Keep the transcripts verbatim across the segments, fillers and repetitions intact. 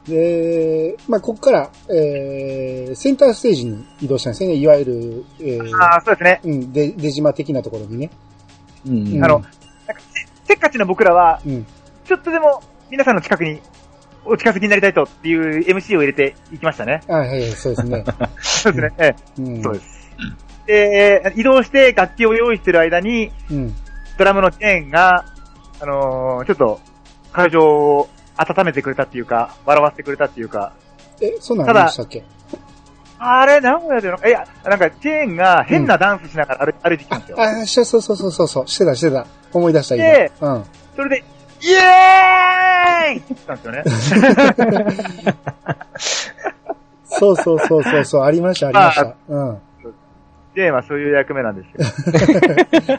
で、まあ、ここから、えー、センターステージに移動したんですね。いわゆる、えー、 ああ、そうですね。 うん、で、出島的なところにね。 うん。あの、なんか、せっかちな僕らは、うん、ちょっとでも皆さんの近くにお近づきになりたいとっていう エムシー を入れていきましたね。 あはい、そうですね。 そうですね。ええ、うん、そうです。で、移動して楽器を用意してる間に、うん、ドラムのチェーンが、あのー、ちょっと会場を温めてくれたっていうか、笑わせてくれたっていうか。 え、そうなんでしたっけ？ あれ、名古屋での、いや、なんかチェーンが変なダンスしながら歩、うん、歩いてきたんですよ。 あ、あ、そうそうそうそうそう、してたしてた。思い出した今。 で、うん。それで、イエーイって言ったんですよね。 そうそうそうそうそう、ありましたありました。うん。 チェーンはそういう役目なんですよ。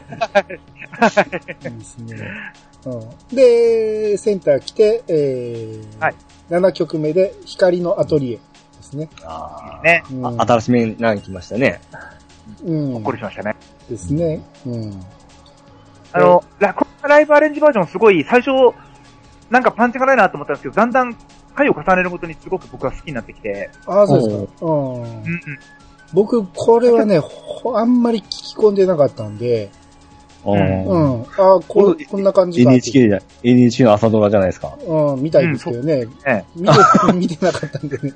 いいですね。うん、で、センター来て、えーはい、ななきょくめで光のアトリエですね。 あね、うん、新しめになりきましたね。 うん。ほっこりしましたね。 ですね。うん。 あの、ラ、ライブアレンジバージョンすごい最初、なんかパンチがないなと思ったんですけど、だんだん回を重ねるごとにすごく僕は好きになってきて。 ああ、そうですか。うん。うん、僕、これはね、あんまり聞き込んでなかったんで、うん。ああ、こ、こんな感じか。 エヌエイチケー じゃ、エヌエイチケー の朝ドラじゃないですか。 うん、みたいですけどね。うん、見て、見てなかったんでね。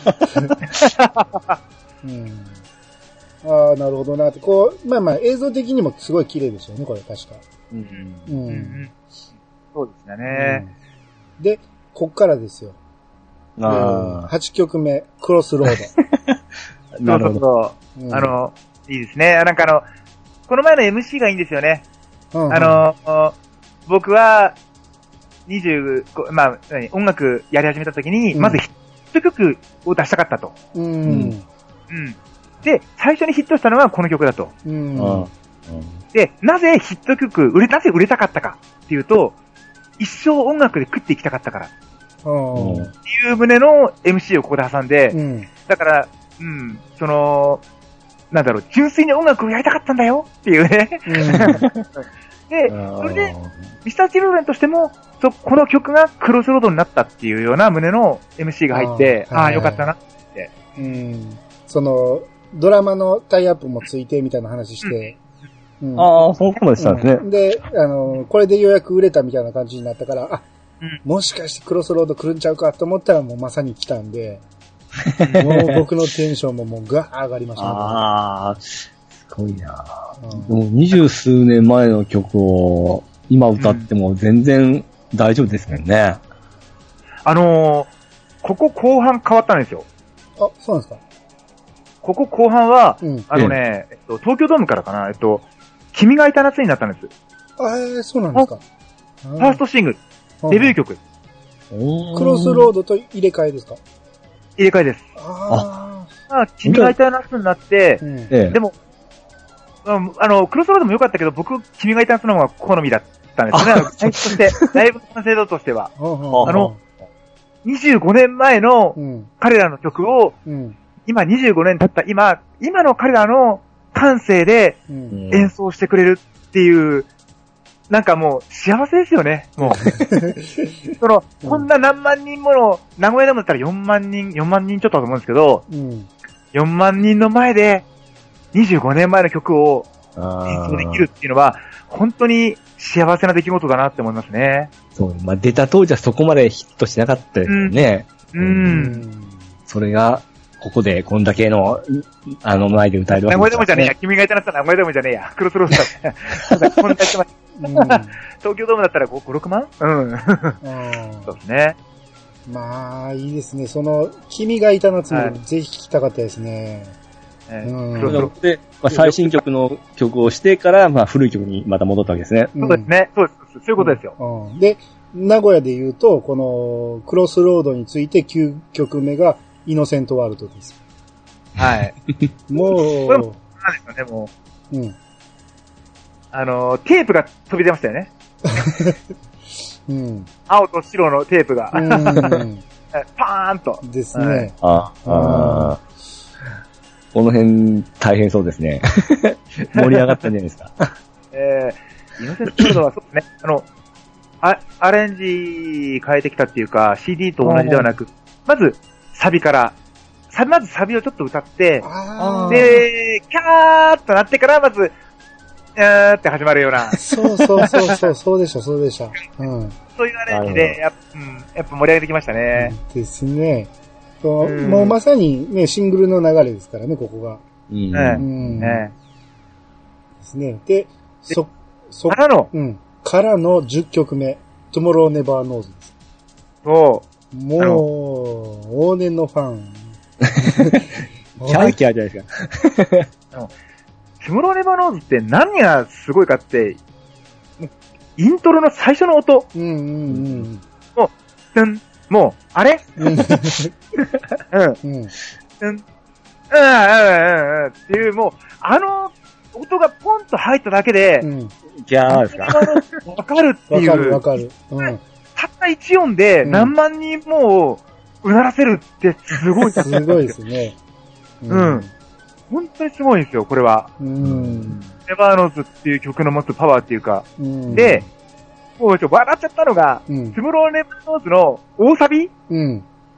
うん。ああ、なるほどなって。こう、まあまあ、映像的にもすごい綺麗ですよね、これ、確か。うん。うん。うん、 そうですね、 うん。で、こっからですよ。ああ。はちきょくめ、クロスロード。なるほど。そうそうそう、うん。あの、いいですね。なんかあの、この前の エムシー がいいんですよね。うんうん、あの、僕は、にじゅう、まあ、音楽やり始めた時に、うん、まずヒット曲を出したかったと。うん。うん。で、最初にヒットしたのはこの曲だと。うん。で、なぜヒット曲、売れ、なぜ売れたかったかっていうと、一生音楽で食っていきたかったから。うん。っていう旨の エムシー をここで挟んで、うん、だから、うん、その、なんだろう、純粋に音楽をやりたかったんだよっていうね。うん、で、それで、ミスターチルドレンとしても、そ、この曲がクロスロードになったっていうような胸の エムシー が入って、ああ、よかったなって。 うん。その、ドラマのタイアップもついてみたいな話して。 うんうん、ああ、そうかもしたんですね、 うん。で、あの、これでようやく売れたみたいな感じになったから、あ、うん、もしかしてクロスロード来るんちゃうかと思ったらもうまさに来たんで、もう僕のテンションももうガー上がりましたね。 ああ、すごいな、うん、でも二十数年前の曲を今歌っても全然大丈夫ですもんね。うん、 あのー、ここ後半変わったんですよ。 あ、そうなんですか。 ここ後半は、うん、あのね、えっと、東京ドームからかな、えっと、君がいた夏になったんです。 あ、えー、そうなんですか。 ファーストシングル、デビュー曲。 クロスロードと入れ替えですか？ 入れ替えです。ああ。君がいた夏になって、うん、でも、あの、クロスロードも良かったけど、僕、君がいた夏の方が好みだったんですよね。そして、ライブの完成度としては。あの、にじゅうごねんまえの彼らの曲を、うん、今にじゅうごねん経った今、今の彼らの感性で演奏してくれるっていう、なんかもう幸せですよね、もう。その、うん、こんな何万人もの、名古屋でもだったらよんまんにん、よんまんにんちょっとだと思うんですけど、うん、よんまんにんの前でにじゅうごねんまえの曲を演奏できるっていうのは、本当に幸せな出来事だなって思いますね。 そう、まあ、出た当時はそこまでヒットしなかったですよね。うん。うん、それが、ここでこんだけの、あの前で歌えるわけです、ね。名古屋でもじゃねえや。君がいたらったら名古屋でもじゃねえや。クロスロードだ。こんだけまうん、東京ドームだったらご、ろくまん？うん。うん、そうですね。 まあ、いいですね。その、君がいた夏もぜひ聴きたかったですね。 はい、うん、で、まあ、最新曲の曲をしてから、まあ、古い曲にまた戻ったわけですね。 そうですね。そうです。そういうことですよ。 うんうん、で、名古屋で言うと、この、クロスロードについてきゅうきょくめが、イノセントワールドです。 はい。 もう、 これも、なんですかね、もう。うん。あの、テープが飛び出ましたよね。うん。青と白のテープが。うん。パーンと。 ですね。はい、 ああ。この辺、大変そうですね。盛り上がったんじゃないですか。 えー、イノセントワールドはそうですね。あの、あアレンジ変えてきたっていうか、シーディー と同じではなく、 まず、サビから、サビ、まずサビをちょっと歌って、で、キャーっとなってから、まず、えーって始まるような。 そうそうそうそう、そうでした、そうでした。うん。 そういうアレンジで、やっぱ、うん、やっぱ盛り上げてきましたね。 ですね。そう、うん、もうまさにね、シングルの流れですからね、ここが。 うん。うん。ね。 ですね。で、そ、そ、 からの、 うん。からのじゅっきょくめ、Tomorrow Never Knows です。 そう。 もう、往年のファン。 キャーキャーじゃないですか。 Tomorrow Never Knows って何がすごいかって、イントロの最初の音。 うんうんうん。 もう、うん、もう、あれうん。うん。うん。うん。うん。うん。っていう、もう、あの音がポンと入っただけで、うん。 ギャーですかわかるっていう。 わかるわかる。うん。 たったいち音で何万人もうならせるってすごい。 すごいですね。 うん。本当にすごいんですよ、これは。うん。ネバーノーズっていう曲の持つパワーっていうか。うん、で、もうちょっと笑っちゃったのが、うん、トゥモローネバーノーズの大サビうん。うん、うん、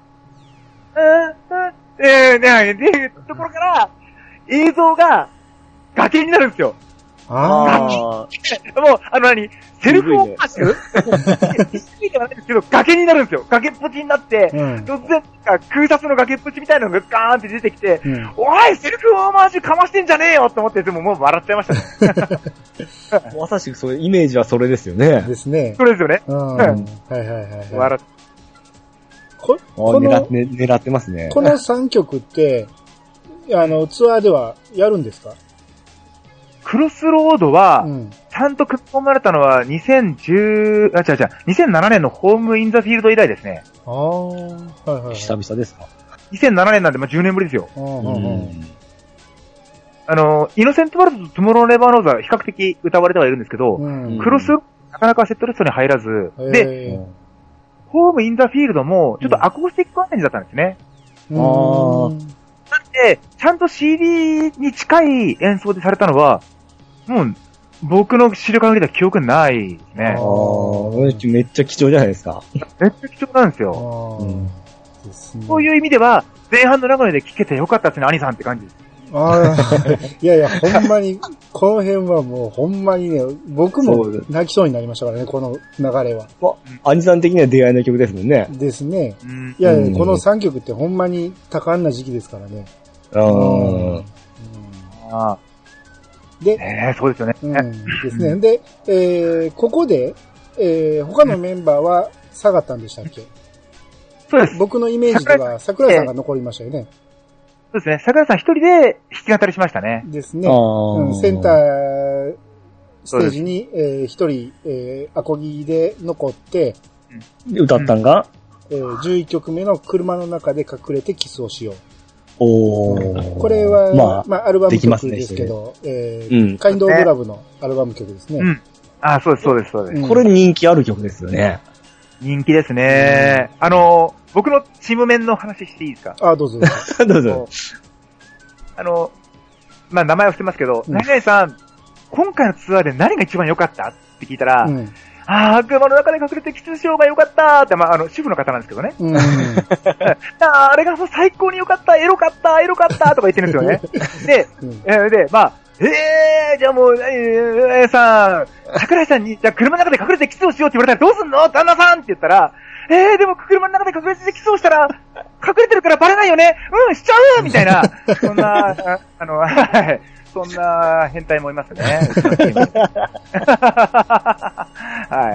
えー、ね、っていうところから、映像が崖になるんですよ。 ああ。 もう、あの何、セルフオマージュ一緒ではないですけど、崖になるんですよ。崖っぽちになって、うん、突然、空撮の崖っぽちみたいなのがガーンって出てきて、うん、おい、セルフオマージュかましてんじゃねえよと思って、でももう笑っちゃいましたね。 まさしくそういうイメージはそれですよね。 ですね。 それですよね。 うん。はいはいはい、はい。 笑っこ、この狙、ね、狙ってますね。 このさんきょくって、あの、ツアーではやるんですか？ クロスロードは、うん、ちゃんと組み込まれたのはにせんじゅう、あ、違う違う、にせんななねんのホームインザフィールド以来ですね。 ああ、はいはい、はい。 久々ですか？ にせんななねんなんで、まあ、じゅうねんぶりですよ。うんうんうん、あの、イノセントワールドとトゥモローネバーノーズは比較的歌われてはいるんですけど、うん、クロス、なかなかセットリストに入らず、で、ホームインザフィールドも、ちょっとアコースティックアレンジだったんですね。 うん、あなんで、ちゃんと シーディー に近い演奏でされたのは、もう、僕の視力限りでは記憶ないですね。 ああ、めっちゃ貴重じゃないですか。 めっちゃ貴重なんですよ。うん、そういう意味では、前半の流れで聴けてよかったですね、兄さんって感じです。 ああ、いやいや、ほんまに、この辺はもうほんまにね、僕も泣きそうになりましたからね、この流れは。 兄さん的には出会いの曲ですもんね。 ですね。うん、いやいや、このさんきょくってほんまに多感な時期ですからね。 ああ。うんあで、えー、そうですよね。 うん、ですね。で、えー、ここで、えー、他のメンバーは下がったんでしたっけ？ そうです。 僕のイメージでは桜井さんが残りましたよね。 そうですね。桜井さん一人で弾き語りしましたね。 ですね。うん、センターステージに、えー、一人、えー、アコギで残って、 で歌ったんが、 えー、じゅういっきょくめの車の中で隠れてキスをしよう。 おー。 これは、まあ、まあ、アルバム曲ですけど、ね、えー、うん、カインドオブラブのアルバム曲ですね。 うん。あ、そうです、そうです、そうです。 これ人気ある曲ですよね。 人気ですね。あの、僕のチーム面の話していいですか？ あ、どうぞ。 どうぞ。 あの、まあ、名前は伏せますけど、うん、何々さん、今回のツアーで何が一番良かったって聞いたら、うん、ああ、車の中で隠れてキスしようが良かったって、まあ、あの、主婦の方なんですけどね。うん、あ, あれが最高に良かった、エロかった、エロかったとか言ってるんですよね。で、うん、えー、で、まあ、えー、じゃあもう、えー、さん、桜井さんに、じゃあ車の中で隠れてキスをしようって言われたらどうすんの旦那さんって言ったら、えー、でも車の中で隠れてキスをしたら、隠れてるからバレないよねうん、しちゃうみたいな、そんな、あ, あの、はい。そんな変態もいますね。はい。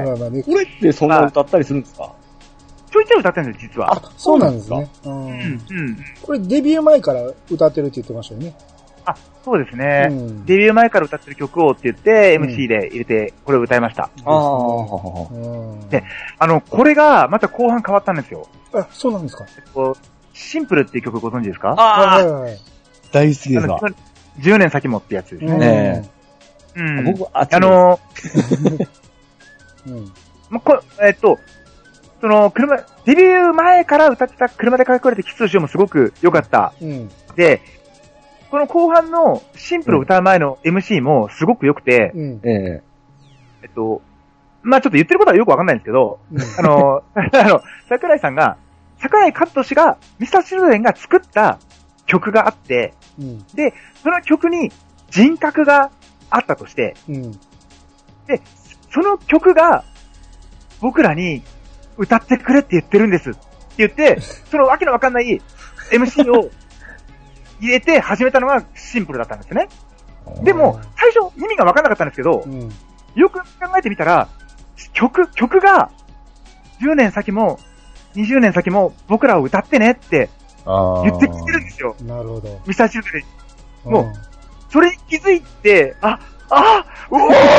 まあまあね、これってそんな歌ったりするんですか？ ちょいちょい歌ってるんです、実は。 あ、そうなんですね。うん。うん。これデビュー前から歌ってるって言ってましたよね。 あ、そうですね。うん、デビュー前から歌ってる曲をって言って、エムシー で入れて、これを歌いました。 ああ。 で、あの、これがまた後半変わったんですよ。 あ、そうなんですか。 えっと、シンプルっていう曲ご存知ですか？ ああ、はいはいはい、大好きですわ。 じゅうねん先もってやつですね。うん。 僕、あのー、うん。ま、こえっと、その、車、デビュー前から歌ってた車で隠れてキスをしようもすごく良かった。うん。で、この後半のシンプルを歌う前の エムシー もすごく良くて、うん。えっと、まあ、ちょっと言ってることはよくわかんないんですけど、うん、あの、あの、桜井さんが、 桜井和寿が、ミスターチルドレンが作った曲があって、うん、で、その曲に人格があったとして、うん、で、その曲が僕らに歌ってくれって言ってるんですって言って、そのわけのわかんない エムシー を入れて始めたのがシンプルだったんですね。でも、最初意味がわかんなかったんですけど、うん、よく考えてみたら、曲、曲がじゅうねん先もにじゅうねん先も僕らを歌ってねって言ってきてるんですよ。 なるほど。 ミスターチルドレン。もう、それに気づいて、あ、あお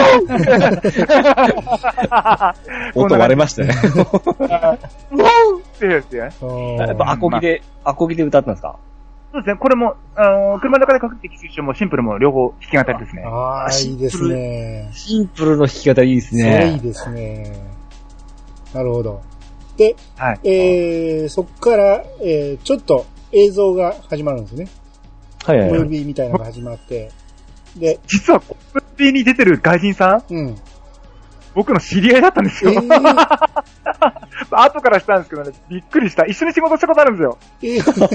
ー音割れましたね。 うおーってやつね。 やっぱアコギで、アコギで歌ったんですか？ そうですね。これも、あのー、車の中でかけて聴く人もシンプルも両方弾き語りですね。 ああ、いいですね。 シンプルの弾き語りいいですね。 それいいですね。なるほど。で、はい、えー、そっから、えー、ちょっと映像が始まるんですね。 はいはいはい。 ムービーみたいなのが始まって。で、 実はコンビニに出てる外人さん、うん、僕の知り合いだったんですよ。えー、後からしたんですけどね、びっくりした。一緒に仕事したことあるんですよ。え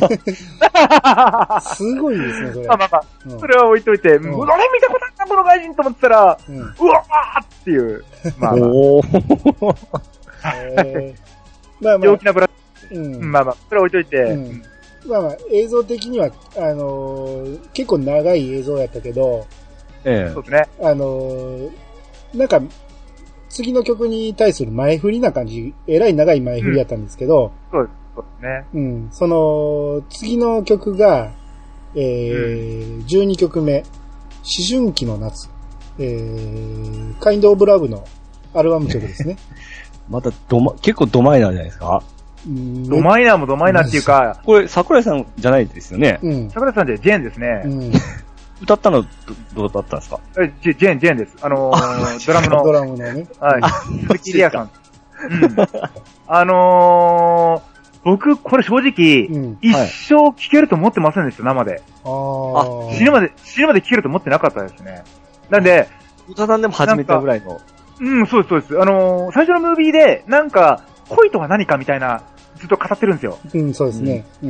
ー、すごいですね、それ。 まあまあまあ、うん、それは置いといて、うん、うわ、あれ見たことあったこの外人と思ってたら、うん、うわーっていう。まあまあ。おーえーまあまあ、陽気なブラうん、まあまあ、それは置いといて。うん、 まあまあ、映像的には、あのー、結構長い映像やったけど、 ええ、そうですね。 あのー、なんか、次の曲に対する前振りな感じ、えらい長い前振りやったんですけど、 うん、そうです、そうですね。 うん、その、次の曲が、えーうん、じゅうにきょくめ、思春期の夏、えー、カインドオブラブのアルバム曲ですね。 またどま、結構ドマイナーじゃないですか？ ドマイナーもドマイナーっていうか、 これ桜井さんじゃないですよね。 うん、桜井さんでジェーンですね。うん、 歌ったのど、どうだったんですか？ え、ジェーン、ジェーンです。あのー、ドラムの。 ドラムのね。 はい。鈴木リアさん。うん。あのー、僕、これ正直、うん、一生聴けると思ってませんでした、生で。ああ。死ぬまで、死ぬまで聴けると思ってなかったですね。なんで、 歌さんでも初めてぐらいの。 うん、そうです、そうです。あのー、最初のムービーで、なんか、恋とは何かみたいな、ずっと語ってるんですよ。 うん、そうですね。 うん。うん、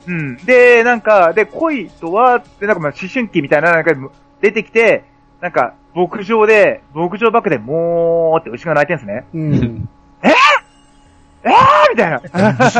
うん。で、なんか、で、恋とは、で、なんかまあ思春期みたいな、なんか出てきて、なんか、牧場で、牧場バックで、もーって牛が鳴いてるんですね。うん。えー、えーみたいな。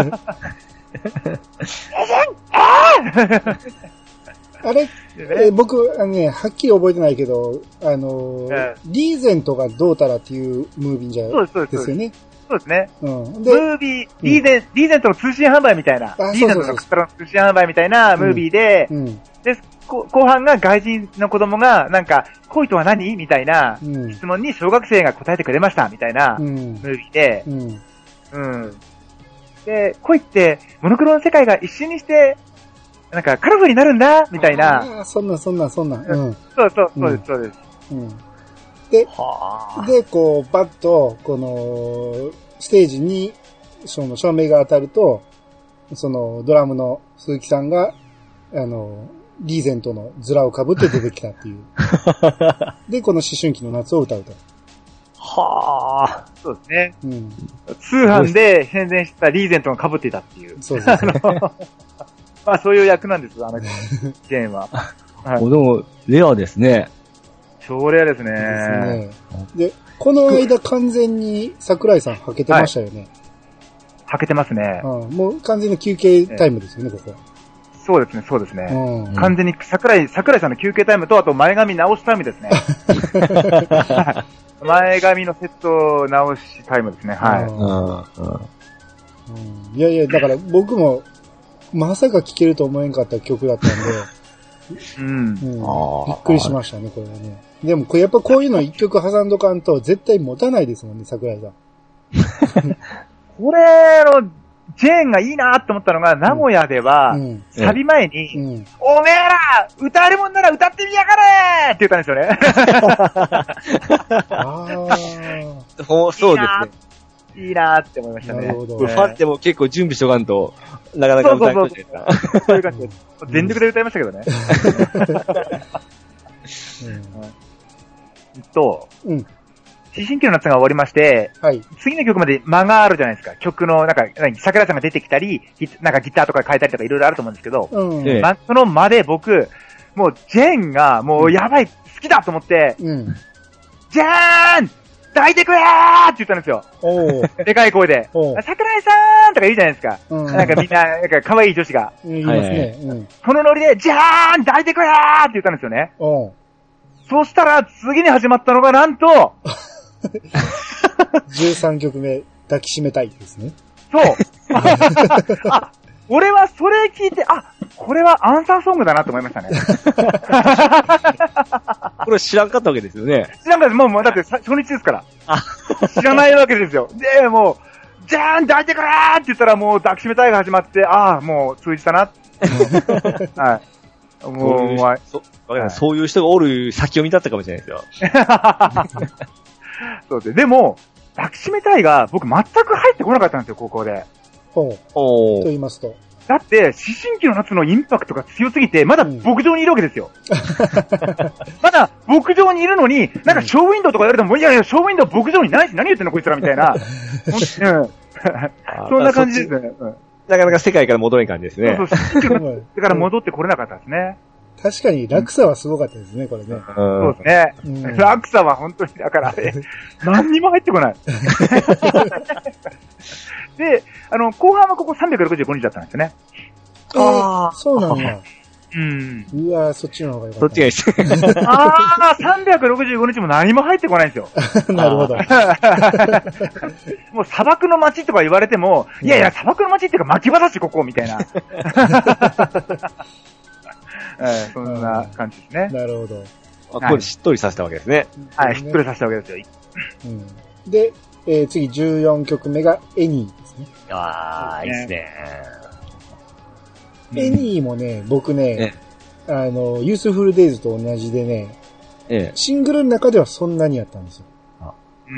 あれ、えー、僕、あのね、はっきり覚えてないけど、あのーえー、リーゼントがどうたらっていうムービーじゃですよね。 そうですね。うん。で、ムービー、リーゼン、うん、リーゼントの通信販売みたいな、リーゼントの通信販売みたいなムービーで、うんうん、で、後半が外人の子供が、なんか、恋とは何みたいな質問に小学生が答えてくれました、みたいなムービーで、うん。うん。で、恋って、モノクロの世界が一瞬にして、なんかカラフルになるんだみたいな。 ああ、そんなそんなそんな。うん。 そうそう、そうです、そうです。うん。 で、で、こう、パッと、この、ステージに、その、照明が当たると、その、ドラムの鈴木さんが、あの、リーゼントのズラを被って出てきたっていう。で、この思春期の夏を歌うと。 はあ。そうですね。うん。通販で宣伝したリーゼントが被っていたっていう。 そうですね。 まあそういう役なんです、あの、ジェーンは。 はい。でも、レアですね。 超レアですね。 ですね。で、この間完全に桜井さんはけてましたよね。はい、 はけてますね。 うん。もう完全に休憩タイムですよね、えー、ここ。 そうですね、そうですね。うん、完全に桜井、桜井さんの休憩タイムと、あと前髪直しタイムですね。前髪のセット直しタイムですね、はい。うんうん、いやいや、だから僕も、まさか聴けると思えんかった曲だったんで、うん、うん、びっくりしましたね、これはね。でも、やっぱこういうの一曲挟んどかんと絶対持たないですもんね、桜井さん。 これの、ジェーンがいいなって思ったのが、名古屋では、うん、サビ前に、うん、おめえら歌えるもんなら歌ってみやがれって言ったんですよね。 あそうですね。いいなーって思いましたね。なるほど。 ファンでも結構準備しとかんと、なかなか歌えないですか。 そういう感じです。全力で歌いましたけどね。うん、と、うん、思思春期の夏が終わりまして、 はい。 次の曲まで間があるじゃないですか。曲の、なんか、桜さんが出てきたり、なんかギターとか変えたりとかいろいろあると思うんですけど、うん。ま、その間で僕、もう、ジェンが、もう、やばい、好きだと思って、うん。じゃーん抱いてくれーって言ったんですよ。おでかい声で。桜井さーんとか言うじゃないですか。うん、なんかみんな、なんか可愛い女子が。 言いますね。うん、 そのノリで、じゃーん抱いてくれーって言ったんですよね。おそしたら、次に始まったのが、なんとじゅうさんきょくめ、抱きしめたいですね。 そう。あ、俺はそれ聞いて、あ、これはアンサーソングだなと思いましたね。 これ知らんかったわけですよね。 知らんかった。もう、もうだって初日ですから。知らないわけですよ。で、もう、じゃーん抱いてくれーって言ったらもう抱きしめたいが始まって、ああ、もう通じたな。はい。もう、うまい。 そ、はい、そういう人がおる先を見たったかもしれないですよ。 そうです。でも、抱きしめたいが僕全く入ってこなかったんですよ、高校で。 ほう。と言いますと。 だって、思春期の夏のインパクトが強すぎて、まだ牧場にいるわけですよ。うん、まだ牧場にいるのに、なんかショーウィンドウとか言われても、いやいや、ショーウィンドウ牧場にないし、何言ってんのこいつらみたいな。うん、そんな感じですね。 なかなか世界から戻れん感じですね。 そうそう、思春期のだから戻ってこれなかったですね。 確かに落差はすごかったですね、これね。 そうですね。うん、落差は本当に、だから、ね、何にも入ってこない。で、あの、後半はここさんびゃくろくじゅうごにちだったんですよね。 ああ、そうなんや。 うん。 うわそっちの方がよかった。 そっちがいいです。 ああ、さんびゃくろくじゅうごにちも何も入ってこないんですよ。 なるほど。 もう砂漠の街とか言われても、いやいや、砂漠の街っていうか巻き場だし、ここ、みたいな。えー、そんな感じですね。 なるほど。 あ、これしっとりさせたわけですね。 はい、しっとりさせたわけですよ。 うん、で、えー、次じゅうよんきょくめがエニーですね。 ああ、いいですね。 エニーもね、僕ね、あの、ユースフルデイズと同じでね、ええ、シングルの中ではそんなにやったんですよ。あうん。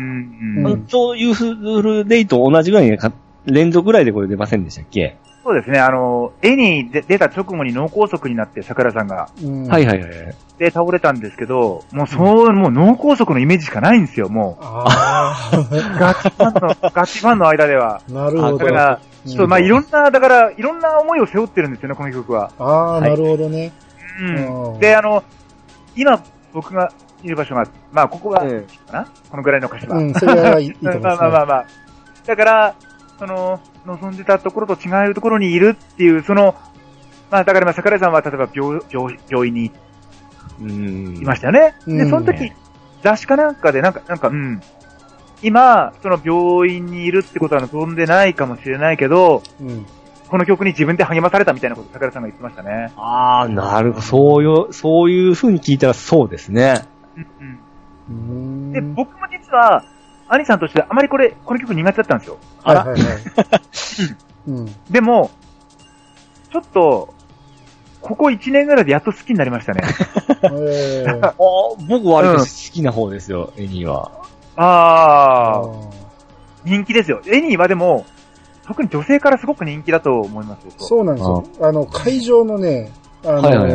うん。と、ユースフルデイと同じぐらいに連続ぐらいでこれ出ませんでしたっけ？ そうですね、あの、絵に出た直後に脳梗塞になって、桜さんが。 うん、はいはいはい。 で、倒れたんですけど、もうそう、うん、もう脳梗塞のイメージしかないんですよ、もう。 あガチファンの、ガチファンの間では。 なるほど。 だから、ちょっと、まあ、いろんな、だから、いろんな思いを背負ってるんですよね、この曲は。 ああ、なるほどね。 うん。で、あの、今、僕がいる場所が、まあ、ここが、ええ、かなこのぐらいの歌詞は。 うん、それはいいと思います、ね。 まあまあまあまあ。だから、その、望んでたところと違うところにいるっていう、その、まあ、だからまあ、桜井さんは例えば病、病、病院にいましたよね。で、その時、雑誌かなんかで、なんか、なんか、うん。今、その病院にいるってことは望んでないかもしれないけど、うん、この曲に自分で励まされたみたいなことを桜井さんが言ってましたね。 ああ、なるほど。そういう、そういう風に聞いたらそうですね。 うん、うん。で、僕も実は、兄さんとしてあまりこれ、この曲苦手だったんですよ。 あら。はいはいはいうん、でも、ちょっと、ここいちねんぐらいでやっと好きになりましたね。 えー、あ僕は割と好きな方ですよ、うん、エニーは。 ああ、人気ですよ。エニーはでも、特に女性からすごく人気だと思いますよ。 そうなんですよ。あ, あの、会場のね、あのーはいはい、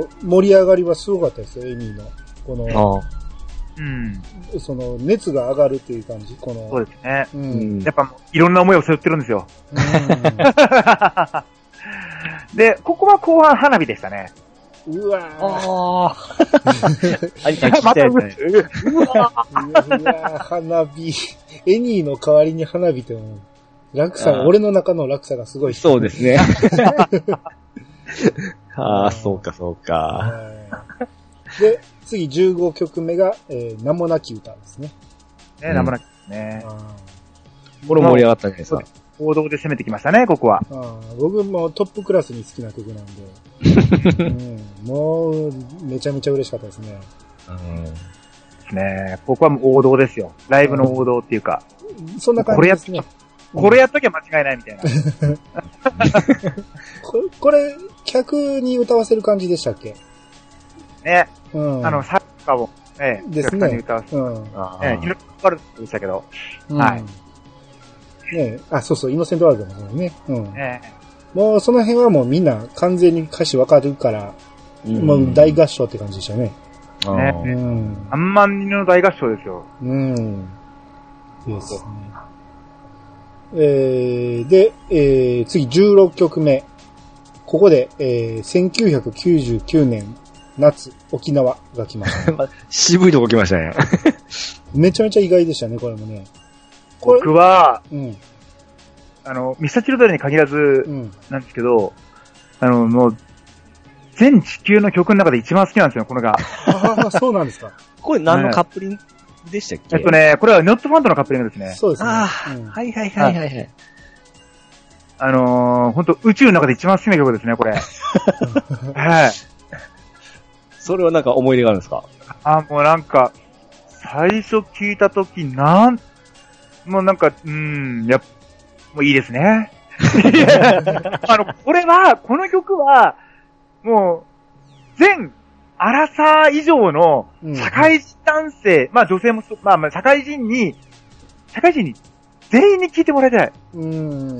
盛り上がりはすごかったですよ、エニーの。この、うん。その、熱が上がるっていう感じ、この。 そうですね。うん。やっぱ、いろんな思いを背負ってるんですよ。うん、で、ここは後半花火でしたね。 うわぁ。あぁ。またうわぁ。 うわぁ、花火。エニーの代わりに花火ってもう、落差、俺の中の落差がすごい。 そうですね。ああ、そうかそうか。 で、次じゅうごきょくめが、えー、名もなき歌ですね。 ね、名もなきですね。 これ盛り上がったじゃないですか。 王道で攻めてきましたね、ここは。 あ僕もトップクラスに好きな曲なんで。うん、もう、めちゃめちゃ嬉しかったですね。 うんですね。ここはもう王道ですよ。ライブの王道っていうか。 そんな感じですね。 これやっときゃ間違いないみたいな。 こ, これ、客に歌わせる感じでしたっけ？ ね。うん、あの、サッカーを、ええ、 ですね。 歌わせる。うん。ええ、いろいろあるでしたけど。うん、はい。 ねあ、そうそう、イノセントワールドもね。うん。ええ、もうその辺はもうみんな完全に歌詞わかるから、うん、もう大合唱って感じでしたね。 ね。うん。さんまん人の大合唱ですよ。 うん。ですね。えー、で、えー、次じゅうろっきょくめ。ここで、えー、せんきゅうひゃくきゅうじゅうきゅうねん夏、沖縄が来ました、ね。 渋いとこ来ましたね。 めちゃめちゃ意外でしたね、これもね。 僕は、うん、あの、ミスターチルドレンに限らず、なんですけど、うん、あの、もう、全地球の曲の中で一番好きなんですよ、このが。 ああ、そうなんですか。 これ何のカップリングでしたっけ？ えっとね、これはノットファンドのカップリングですね。 そうですね。 ああ、うん、はいはいはいはい、はい。 あのー、ほんと宇宙の中で一番好きな曲ですね、これ。はい。 それはなんか思い出があるんですか？ あ、もうなんか、最初聞いたとき、なん、もうなんか、うーん、やっ、もういいですね。あの、これは、この曲は、もう、全、アラサー以上の、社会人男性、うん、まあ女性も、まあまあ社会人に、社会人に、全員に聞いてもらいたい。 うーん。うん。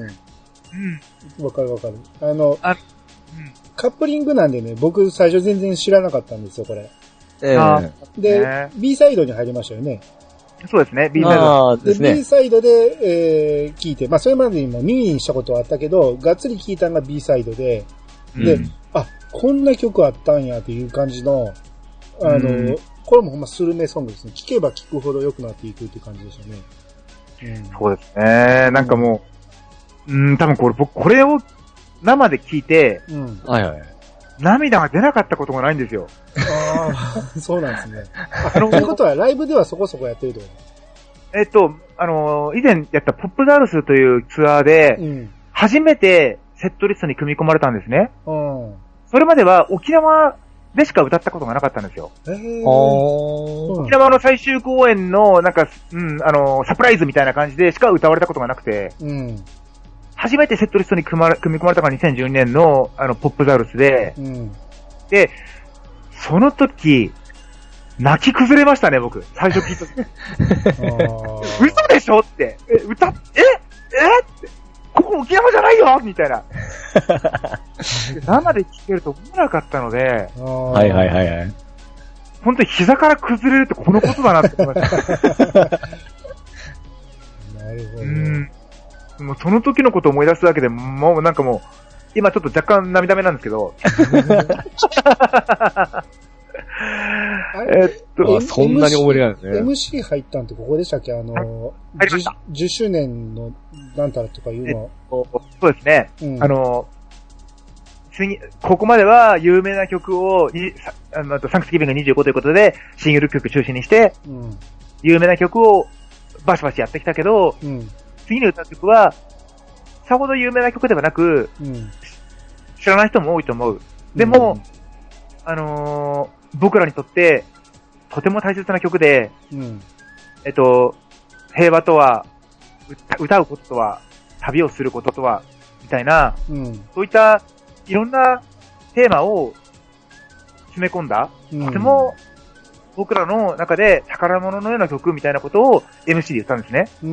わかるわかる。あの、あ、うん、カップリングなんでね、僕最初全然知らなかったんですよ、これ。ええー。で、ね、B サイドに入りましたよね。 そうですね、B サイド。 で、ね、B サイドで、えー、聞いて、まあそれまでにも耳にしたことはあったけど、がっつり聞いたのが B サイドで、で、うん、あ、こんな曲あったんやっていう感じの、あの、うん、これもほんまスルメソングですね。聴けば聴くほど良くなっていくっていう感じでしたね。 うん、そうですね。なんかもう、うん、多分これ、僕、これを生で聞いて、うん、はいはい。涙が出なかったことがないんですよ。 ああ、そうなんですね。あの、ということは、ライブではそこそこやってるってこと？ えっと、あの、以前やったポップダンスというツアーで、うん、初めてセットリストに組み込まれたんですね。うん、それまでは沖縄でしか歌ったことがなかったんですよ。えー、沖縄の最終公演の、なんか、うん、あの、サプライズみたいな感じでしか歌われたことがなくて、うん、初めてセットリストに組まれ、組み込まれたのがにせんじゅうにねんの、あの、ポップザウルスで、うん、で、その時、泣き崩れましたね、僕。最初聞いた時。嘘でしょって。え、歌っ、ええって。ここ沖縄じゃないよみたいな。生で聴けると思わなかったので、 はいはいはいはい。 本当に膝から崩れるってこのことだなって思いました。なるほど。うん。もうその時のことを思い出すだけでもうなんかもう、今ちょっと若干涙目なんですけど。 えっと、そんなに思い出があるんですね。 エムシー 入ったんってここでしたっけ？あの、じゅっしゅうねんのなんたらとかいうの。 そうですね。うん、あの、次、ここまでは有名な曲を、あの、サンクスギビングにじゅうごということで、シングル曲中心にして、うん、有名な曲をバシバシやってきたけど、うん、次に歌う曲は、さほど有名な曲ではなく、うん、知らない人も多いと思う。でも、うん、あのー、僕らにとって、とても大切な曲で、うん、えっと、平和とは、歌うこととは、旅をすることとは、みたいな、うん、そういったいろんなテーマを詰め込んだ、うん、とても僕らの中で宝物のような曲みたいなことを エムシー で言ったんですね。うん、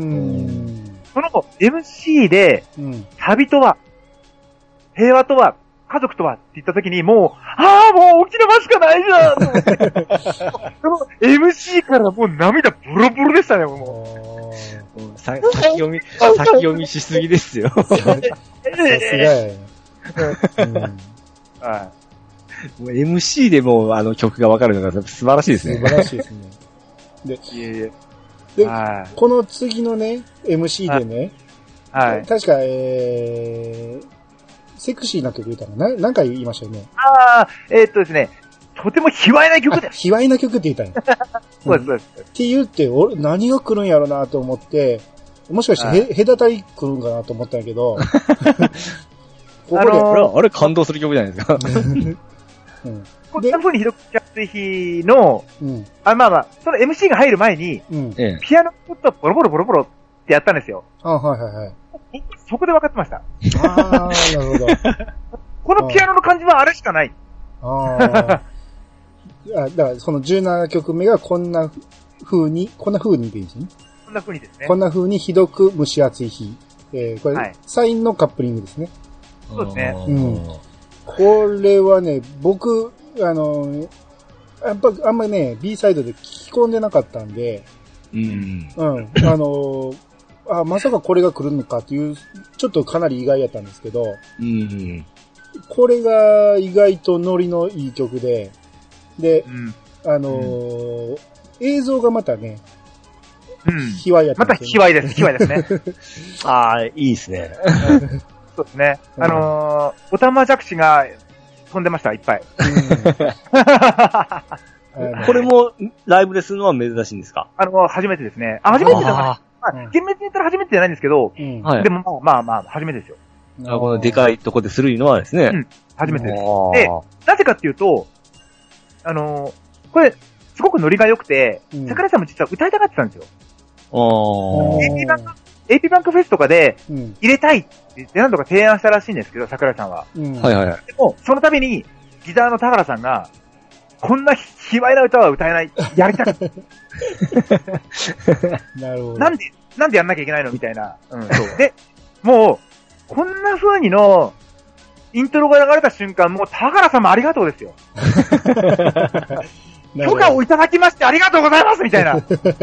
その エムシー で、うん、旅とは、平和とは、家族とはって言った時にもう、ああもう沖縄しかないじゃんと思ってその エムシー からもう涙ボロボロでしたね、もう。うん、さ先読み、先読みしすぎですよ。さすがや、うん、はい。もう エムシー でもあの曲がわかるのが素晴らしいですね。 素晴らしいですね。で、いえいえで、はい、この次のね、エムシー でね、はい、確か、えー、セクシーな曲言ったのな、何回言いましたよね。 ああ、えー、っとですね、とても卑猥な曲です。 卑猥な曲って言ったんや。 そうです、そうです。 って言って、俺、何が来るんやろなと思って、もしかしてへ、はい、隔たり来るんかなと思ったんやけど、ここで、あのー、あれ感動する曲じゃないですか。 うん、こんな風にひどくやってる日の、うん、あ、まあまあ、その エムシー が入る前に、うん、ピアノちょっとボロボロボロボロってやったんですよ。 あ、はいはいはい。 そこで分かってました。 ああ、なるほど。 このピアノの感じはあれしかない。ああ。 だからそのじゅうななきょくめがこんな風に、こんな風にでいいんですね。 こんな風にですね。 こんな風にひどく蒸し暑い日。えー、これ、はい、サインのカップリングですね。 そうですね。 うん。これはね、僕、あの、 やっぱあんまね、B サイドで聞き込んでなかったんで、 うん。 うん。あのー、あ、まさかこれが来るのかっていう、ちょっとかなり意外やったんですけど、 うん。これが意外とノリのいい曲で、で、うん、あのーうん、映像がまたね、 うん。 卑猥やったんですよ、ね。また卑猥です、卑猥ですね。ああ、いいですね。 そうですね。あのー、おたまじゃくしが飛んでました、いっぱい。 うん、これもライブでするのは珍しいんですか？ あの、初めてですね。あ、初めてじゃない。まあ、厳密に言ったら初めてじゃないんですけど、うん、でもまあまあまあ、初めてですよ。 あ、このでかいとこでするのはですね。うん、 初めてです。で、なぜかっていうと、あのー、これ、すごくノリが良くて、うん、桜井さんも実は歌いたがってたんですよ。エーピー バンク、エーピー バンクフェスとかで入れたいって言って何度か提案したらしいんですけど、桜井さんは。 うん、はいはいはい。 でも、その度に、ギターの田原さんが、こんな卑猥な歌は歌えない、やりたくて。 なるほど。 なんで、なんでやんなきゃいけないのみたいな。うん、そう。で、もう、こんな風にの、イントロが流れた瞬間、もう田原さんもありがとうですよ。許可をいただきましてありがとうございますみたいな。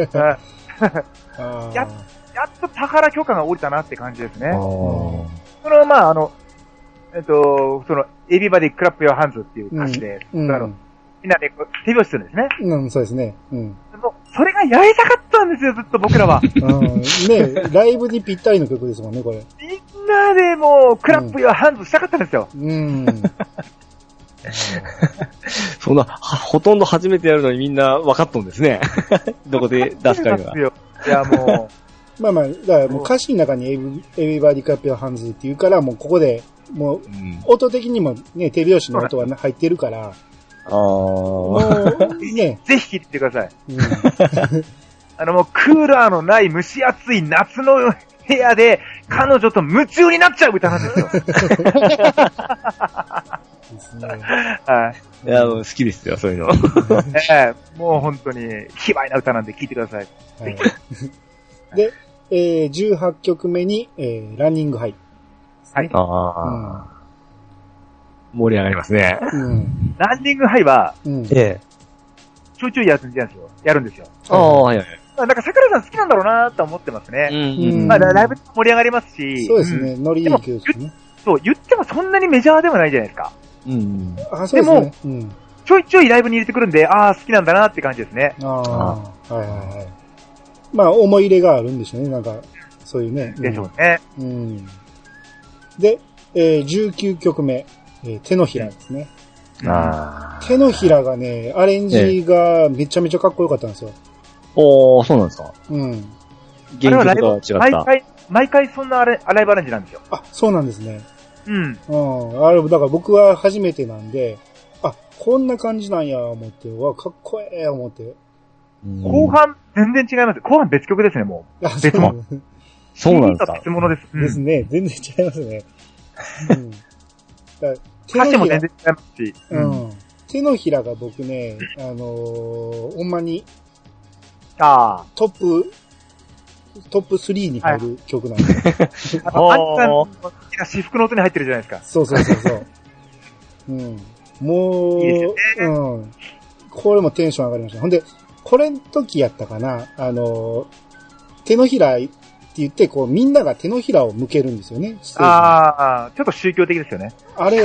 や、やっと田原許可が下りたなって感じですね。その、まあ、あの、えっと、その、Everybody Clap Your Hands っていう歌詞で、うん、あの、みんなで手拍子するんですね。 うん、そうですね。うん。 それがやりたかったんですよ、ずっと僕らは。 うん、ね、ライブにぴったりの曲ですもんね、これ。 みんなでもう、クラップやハンズしたかったんですよ。うん。 そんな、ほとんど初めてやるのにみんな分かっとんですね。どこで出すかが。 いや、もう。まあまあ、だからもう歌詞の中にエビ、エビバディカップやハンズって言うから、もうここで、もう、うん、音的にもね、手拍子の音は入ってるから、 ああ。もう、ね。ぜひ聴いてください。うん、あのもう、クーラーのない蒸し暑い夏の部屋で、彼女と夢中になっちゃう歌なんですよ。 ですね。 はい。 いや、もう好きですよ、そういうの。 ええ、もう本当に、卑猥な歌なんで聴いてください。はい、 で、えー、じゅうはちきょくめに、えー、ランニングハイ、ね。 はい。 ああ。うん盛り上がりますね。 うん。ランニングハイは、うん、ええ。ちょいちょいやるんですよ。やるんですよ。 ああ、はいはい。 なんか桜井さん好きなんだろうなと思ってますね。うん。まあ、ライブ盛り上がりますし。 そうですね。ノリいい曲ですね。 そう、言ってもそんなにメジャーではないじゃないですか。 うん。 あ、そうですね。でも、うん、 ちょいちょいライブに入れてくるんで、ああ、好きなんだなって感じですね。 ああ。はいはいはい。まあ、思い入れがあるんでしょうね。なんか、そういうね。 でしょうね。 うん。で、えー、じゅうきゅうきょくめ。えー、手のひらですね。 あ手のひらがね、アレンジがめちゃめちゃかっこよかったんですよ。 おー、そうなんですか。 うん。 原曲とは違った。 毎回、毎回そんなアレアライブアレンジなんですよ。 あ、そうなんですね。 うん。 うん。あれ、だから僕は初めてなんで、あ、こんな感じなんや、思って、わ、かっこええ、思って。 後半、全然違います。後半別曲ですね、もう。 あ、別物。 そうなんですか。 別物です。 うん、ですね。全然違いますね。うん。 歌詞も全然違いますし。 うん。手のひらが僕ね、あのー、ほんまに、 ああ。 トップ、トップスリーに入る曲なんで。 あの、アンちゃんの好きな私服の音に入ってるじゃないですか。 そうそうそうそう。うん。もう、いいですよね。うん。これもテンション上がりました。ほんで、これの時やったかな、あのー、手のひら、って言って、こう、みんなが手のひらを向けるんですよね。 ああ、ちょっと宗教的ですよね。 あれ、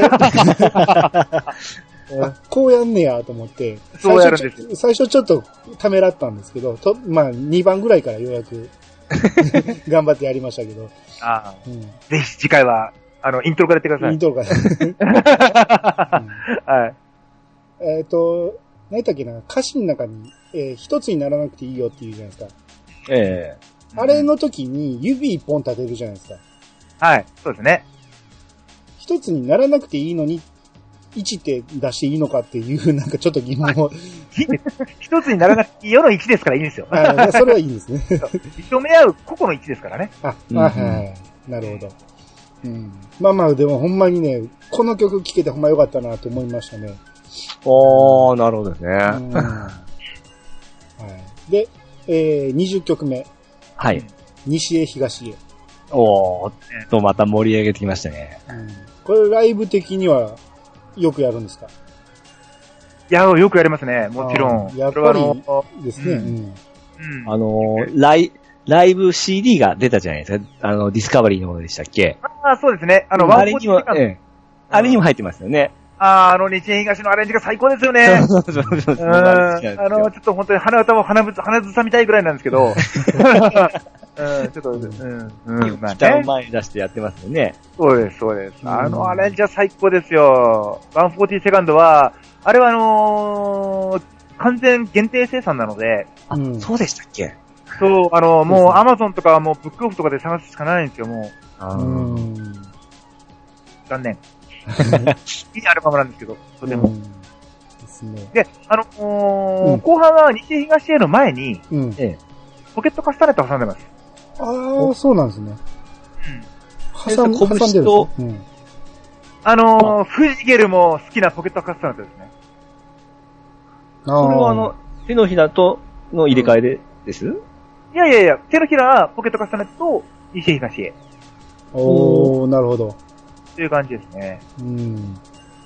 こうやんねやと思って、 そうやるんですよ。 最初ちょっとためらったんですけど、とまあ、にばんぐらいからようやく頑張ってやりましたけど。 ああ、うん、ぜひ次回は、あの、イントロからやってください。 イントロから。うん、 はい。 えっと、何だっけな、歌詞の中に、えー、一つにならなくていいよって言うじゃないですか。 ええー。 あれの時に指一本立てるじゃないですか。 はい、そうですね。 一つにならなくていいのに、一って出していいのかっていう、なんかちょっと疑問を。 一つにならなくていいよの一ですからいいんですよ。 あ、それはいいんですね。 認め合う個々の一ですからね。 あ、うん、あ、はい。なるほど。うん。まあまあ、でもほんまにね、この曲聴けてほんま良かったなと思いましたね。 おー、なるほどですね。うん、 はい。で、えー、にじゅっきょくめ。 はい。 西へ東へ。 おー、とまた盛り上げてきましたね。 うん、これライブ的にはよくやるんですか？ いや、よくやりますね、もちろん。 やっぱりですね。うん。 あの、ライ、ライブ シーディー が出たじゃないですか。あの、ディスカバリーの方でしたっけ？ ああ、そうですね。あの、 あれにも、ええ、あれにも入ってますよね。 ああ、あの、日円東のアレンジが最高ですよね。そうそうそうそう。あの、ちょっと本当に鼻歌を鼻ぶつ、鼻ずさみたいぐらいなんですけど。うん、ちょっと、うん、うん。 ギターを前に出してやってますよね。 そうです、そうです。あのアレンジは最高ですよ。ワンフォーティーセカンドは、あれはあのー、完全限定生産なので。 あ、そうでしたっけ？ そう、あの、もうアマゾンとかはもうブックオフとかで探すしかないんですよ、もう。 あー。 残念。いいアルバムなんですけど、とても。ですね。で、あのーうん、後半は西東への前に、うん、ポケットカスタネット挟んでます。 ああ、そうなんですね。 うん。挟んでるんですと、うん、あのー、フジゲルも好きなポケットカスタネットですね。 あこれはあの、手のひらとの入れ替えでです、うん、 いやいやいや、手のひらはポケットカスタネットと西東へ。 おー、なるほど。 という感じですね。うん。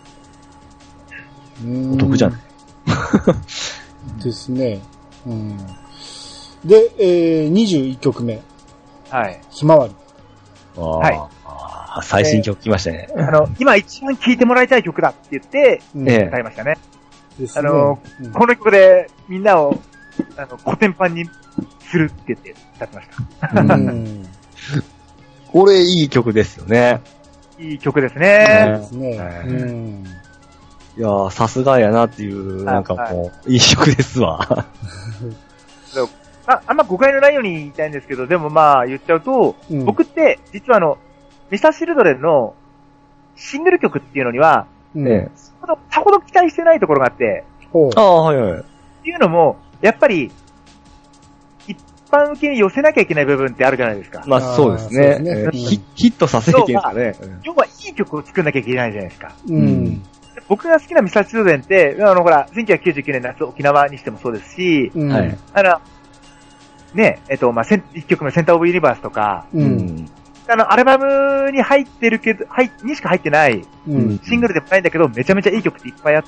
お得じゃないですね。うん。で、えー、にじゅういっきょくめ。 はい。 ひまわり。 はい。 あ最新曲来ましたね、 えー。あの、今一番聴いてもらいたい曲だって言って、歌いましたね。ですね。あの、うん、この曲でみんなを、あの、コテンパンにするって言って歌ってました。うん、 これいい曲ですよね。 いい曲ですね。 ですね。うん、 いやー、さすがやなっていう、なんかもう、いい曲ですわ。 あ, あんま誤解のないように言いたいんですけど、でもまあ言っちゃうと、うん、僕って、実はあの、ミスターシルドレンのシングル曲っていうのには、ね、さほど期待してないところがあって、 ああ、はいはい。っていうのも、やっぱり、一般受けに寄せなきゃいけない部分ってあるじゃないですか。 まあそうですね。すねえー、ヒ, ヒットさせなきゃいけないですかね。 要は、いい曲を作んなきゃいけないじゃないですか。うん、僕が好きなミスターシルドレンって、あの、ほら、せんきゅうひゃくきゅうじゅうきゅうねん夏沖縄にしてもそうですし、うん、はい。あの、ね、えっと、まあ、いっきょくめセンターオブユニバースとか、うん、あの、アルバムに入ってるけど、はい、にしか入ってない、うん、シングルでもないんだけど、めちゃめちゃいい曲っていっぱいあって、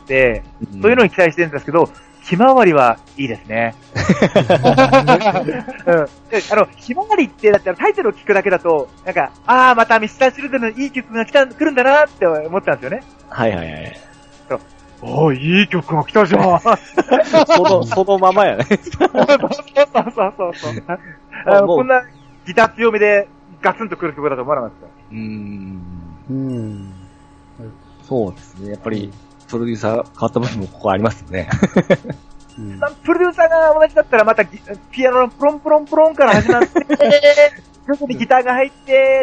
うん、そういうのに期待してるんですけど、ひまわりはいいですね。うん、あの、ひまわりって、だってタイトルを聞くだけだと、なんか、ああ、またミスターシルドのいい曲が来た、来るんだなって思ったんですよね。 はいはいはい。 おー、いい曲が来たじゃん。 その、そのままやね。そうそうそうそう。あのこんなギター強めでガツンと来る曲だと思わなかった。うーん。 うーん。そうですね。やっぱり、プロデューサー変わった部分もここありますよね。 うん、プロデューサーが同じだったらまたピアノのプロンプロンプロンから始まって、徐々にギターが入って、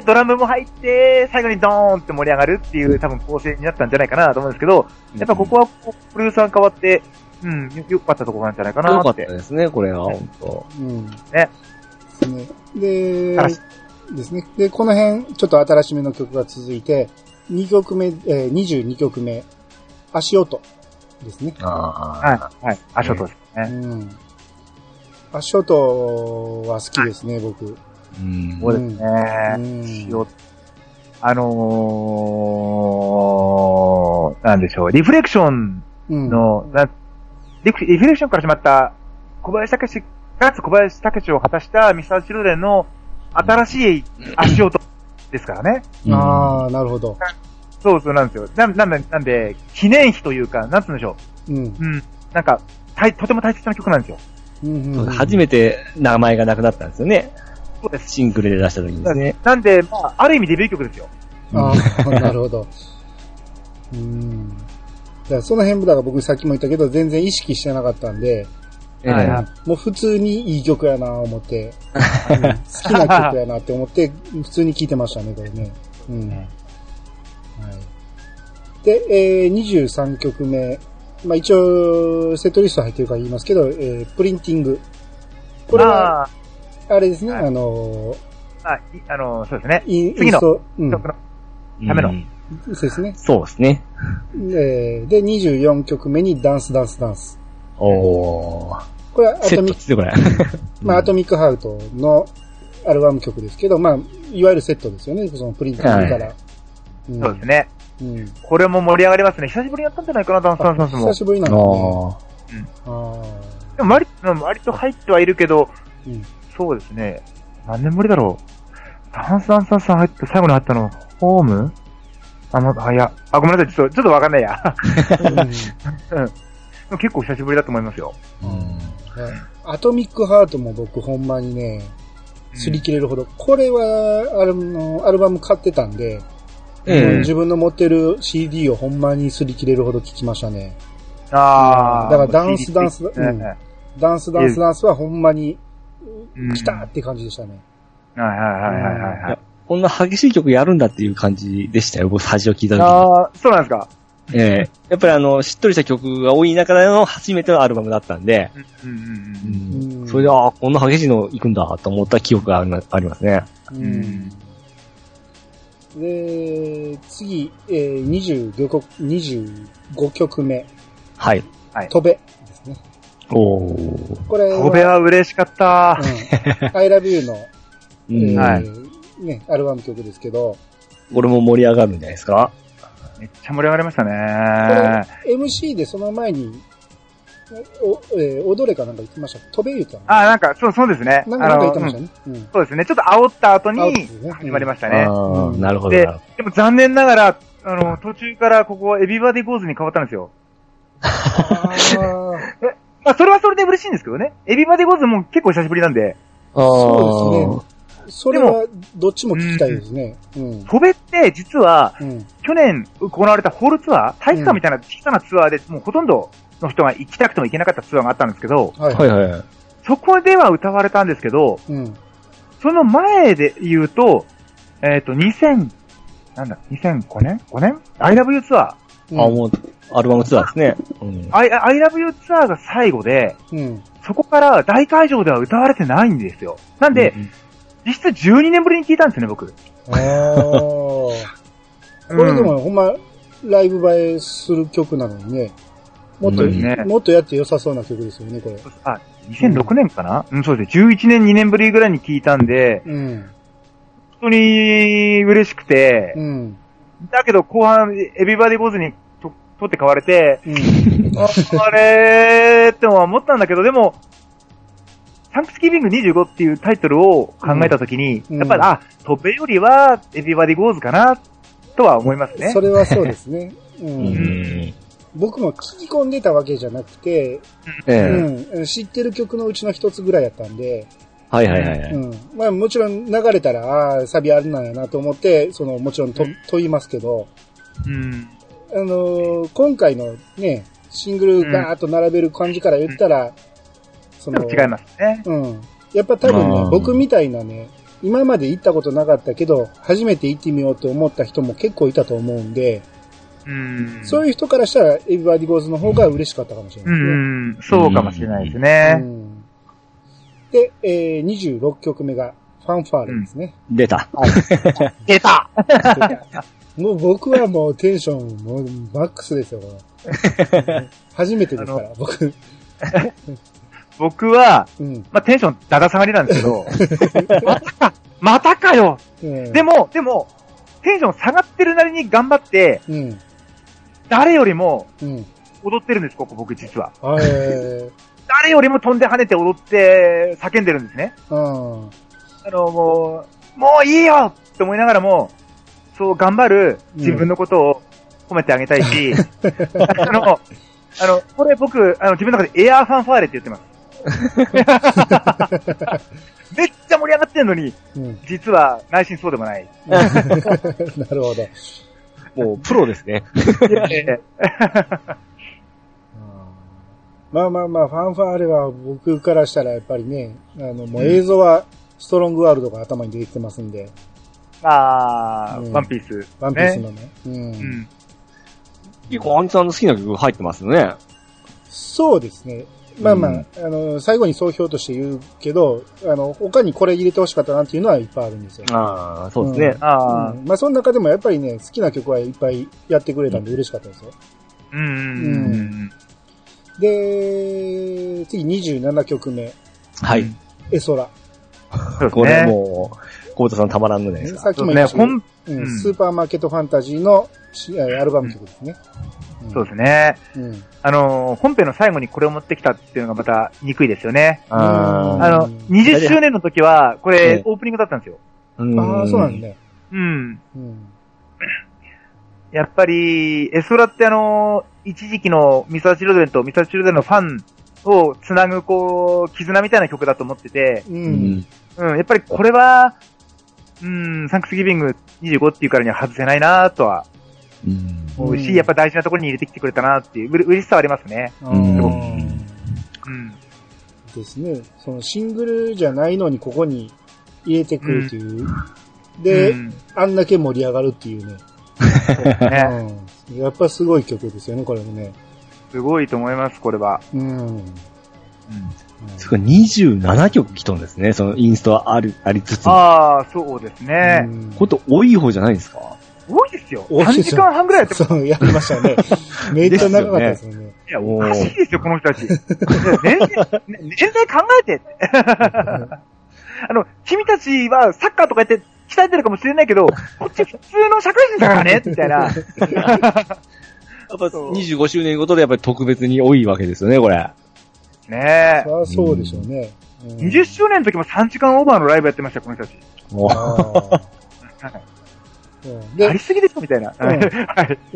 ドラムも入って、最後にドーンって盛り上がるっていう多分構成になったんじゃないかなと思うんですけど、やっぱここはプロデューサー変わって、うん、良かったところなんじゃないかなって。良かったですね、これは、本当。うん。 ね。 ですね。で、ですね。で、この辺、ちょっと新しめの曲が続いて、にきょくめ、えー、にじゅうにきょくめ、足音ですね。 ああ。はい、はい。足音ですね。うん。 足音は好きですね、僕。 うん、そうですね。うん、あのー、なんでしょう、リフレクションの、うん、リフレクションから始まった小林武史、かつ小林武史を果たしたミスターシルドレンの新しい足音ですからね。 うん、ああ、なるほど。 そうそうなんですよ。な、なんで、なんで、記念碑というか、なんつうんでしょう。うん。うん。なんか、たとても大切な曲なんですよ。 うんうんうん、初めて名前がなくなったんですよね。 そうです。 シングルで出した時にですね。 なんで、まあ、ある意味デビュー曲ですよ。 ああ、なるほど。うん。じゃあその辺もだから僕さっきも言ったけど、全然意識してなかったんで、えー、もう普通にいい曲やなぁ思って、うん、好きな曲やなって思って、普通に聴いてましたね、これね。うん。はい。で、えー、にじゅうさんきょくめ。まあ一応、セットリスト入ってるから言いますけど、えー、プリンティング。これは、あれですね、あのー、 あ、あのー、そうですね。 次の、 うん、曲のための、うん。 そうですね。 そうですね。 で、で、にじゅうよんきょくめにダンスダンスダンス。 おー。 これはアトミック、 まあ、アトミックハートのアルバム曲ですけど、まあ、いわゆるセットですよね、そのプリンティングから。はいうん、そうですね。 うん。 これも盛り上がりますね。久しぶりにやったんじゃないかな、ダンスダンスダンスも。 久しぶりなんだね。 うん。あでも割、割と入ってはいるけど、うん、そうですね。何年ぶりだろう。ダンスダンスダンス入って、最後に入ったの、ホームあ、ま、あ、いや、あ、ごめんなさい、ちょっと、ちょっとわかんないや。うん。結構久しぶりだと思いますよ。うん。 アトミックハートも僕ほんまにね、擦り切れるほど、うん、これはアルのアルバム買ってたんで、うん、自分の持ってる シーディー をほんまに擦り切れるほど聴きましたね。 ああ。 だからダンスダンス、うん、ダンスダンスダンスはほんまに来たって感じでしたね。 はいはいはいはいはい。 こんな激しい曲やるんだっていう感じでしたよ、僕最初聞いた時に。 ああ、そうなんですか。 ええー、やっぱりあの、しっとりした曲が多い中での初めてのアルバムだったんで、うんうんうん、それで、ああ、こんな激しいの行くんだと思った記憶がありますね。うん、 で、次、えー、にじゅうご、にじゅうごきょくめ。 はい。 飛べですね。 おー。 これ、飛べは嬉しかった。 うん、I love you の、えーはい、ね、アルバム曲ですけど。 これも盛り上がるんじゃないですか？ めっちゃ盛り上がりましたね。 これ エムシー でその前に、お、えー、踊れかなんか言ってました。飛べ言ったの？ あ、なんか、そう、そうですね。 なんか言ってましたね、 うんうん。そうですね。ちょっと煽った後に始まりましたね。 うんうん、なるほど。 で、でも残念ながら、あの、途中からここ、エビバディゴーズに変わったんですよ。あえまあ、それはそれで嬉しいんですけどね。エビバディゴーズも結構久しぶりなんで。 あそうですね。それは、どっちも聞きたいですね。うん。 飛べって、実は、うん、去年行われたホールツアー、体育館みたいな小さなツアーで、もうほとんどの人が行きたくても行けなかったツアーがあったんですけど、 はいはいはい。 そこでは歌われたんですけど、うん、その前で言うと、えっと、にせん、なんだ、にせんごねん ?ご 年 ?I love you ツアー。うん、あ、もう、アルバムツアーですね。 うん、I, I love you ツアーが最後で、うん、そこから大会場では歌われてないんですよ。なんで、うんうん実質じゅうにねんぶりに聞いたんですよね、僕。あこれでも、うん、ほんま、ライブ映えする曲なのにね。もっと、ね、もっとやって良さそうな曲ですよね、これ。 あ、にせんろくねんかな、うん、うん、そうですね。じゅういちねん、にねんぶりぐらいに聞いたんで、うん、本当に嬉しくて、うん、だけど後半、エビバディゴーズにと取って買われて、うん、あれーって思ったんだけど、でも、サンクスギビングにじゅうごっていうタイトルを考えたときに、うん、やっぱり、あ、飛べよりはエビバディゴーズかな、とは思いますね。 それはそうですね。うんうん、僕も聞き込んでたわけじゃなくて、うんうん、知ってる曲のうちの一つぐらいやったんで、 はいはいはい、はい。 うん。まあもちろん流れたら、ああ、サビあるなんやなと思って、その、もちろんと、問いますけど、うん。あのー、今回のね、シングルガーッと並べる感じから言ったら、うんその違いますね。 うん。やっぱ多分ね、僕みたいなね、今まで行ったことなかったけど、初めて行ってみようと思った人も結構いたと思うんで、うんそういう人からしたら、エビバディゴーズの方が嬉しかったかもしれないですね。うん、 そうかもしれないですね。うん、 で、えー、にじゅうろっきょくめが、ファンファーレですね。 うん、出た。 はい、出たもう僕はもうテンション、もうマックスですよ、これ。初めてですから、僕。 僕は、うん、まあ、テンションだだ下がりなんですけど、またか、またかよ、うん、でも、でも、テンション下がってるなりに頑張って、うん、誰よりも、踊ってるんです、ここ僕実は。誰よりも飛んで跳ねて踊って叫んでるんですね。あの、もう、もういいよって思いながらも、そう頑張る自分のことを褒めてあげたいし、あの、あの、これ僕、あの、自分の中でエアーファンファーレって言ってます。めっちゃ盛り上がってんのに、うん、実は内心そうでもない。 なるほど。 もうプロですね。 まあまあまあ、ファンファーレは僕からしたらやっぱりね、あの、もう映像はストロングワールドが頭に出てきてますんで。 あー、うん、ワンピース。 ワンピースのね。うん。うん、 結構、アンチさんの好きな曲入ってますよね。 そうですね。まあまあ、うん、あの、最後に総評として言うけど、あの、他にこれ入れてほしかったなっていうのはいっぱいあるんですよ。 ああ、そうですね。うん、 ああ、 うん。まあその中でもやっぱりね、好きな曲はいっぱいやってくれたんで嬉しかったですよ。 うん。うん。 で、次にじゅうななきょくめ。 はい。 エソラ。 これもう、 コウタさんたまらんのじゃないですか。 さっきも言いましたけど、ねうん、スーパーマーケットファンタジーのアルバム曲ですね。 うん、そうですね。うん、あの、本編の最後にこれを持ってきたっていうのがまた憎いですよね。ああの、にじゅっしゅうねんの時は、これ、オープニングだったんですよ。 ああ、そうなんですね。 うん。うん、やっぱり、エストラってあの、一時期のミスターチルドレンとミスターチルドレンのファンをつなぐ、こう、絆みたいな曲だと思ってて、うん。うん、やっぱりこれは、うん、サンクスギビングにじゅうごっていうからには外せないなとは、思うし、やっぱ大事なところに入れてきてくれたなっていう、うれ嬉しさはありますね。うん。うん。 ですね。そのシングルじゃないのにここに入れてくるっていう。うん、で、うん、あんだけ盛り上がるっていうね。ねうん、やっぱすごい曲ですよね、これもね。 すごいと思います、これは。うん。うん。 それにじゅうななきょく来とんですね。そのインストはある、ありつつ。 ああ、そうですね。 ほんと多い方じゃないですか？ 多いですよ。さんじかんはんぐらいやってます。 そう、やりましたね。めっちゃ長かったですよね。 いや、おかしいですよ、この人たち。年齢、年齢考えてって。あの、君たちはサッカーとかやって鍛えてるかもしれないけど、こっち普通の社会人だからね、みたいな。やっぱにじゅうごしゅうねんごとでやっぱり特別に多いわけですよね、これ。 ねえ。 そりゃそうでしょうね。 うん、にじゅっしゅうねんの時もさんじかんオーバーのライブやってましたよ、この人たち。でありすぎですよ、みたいな。うんはい、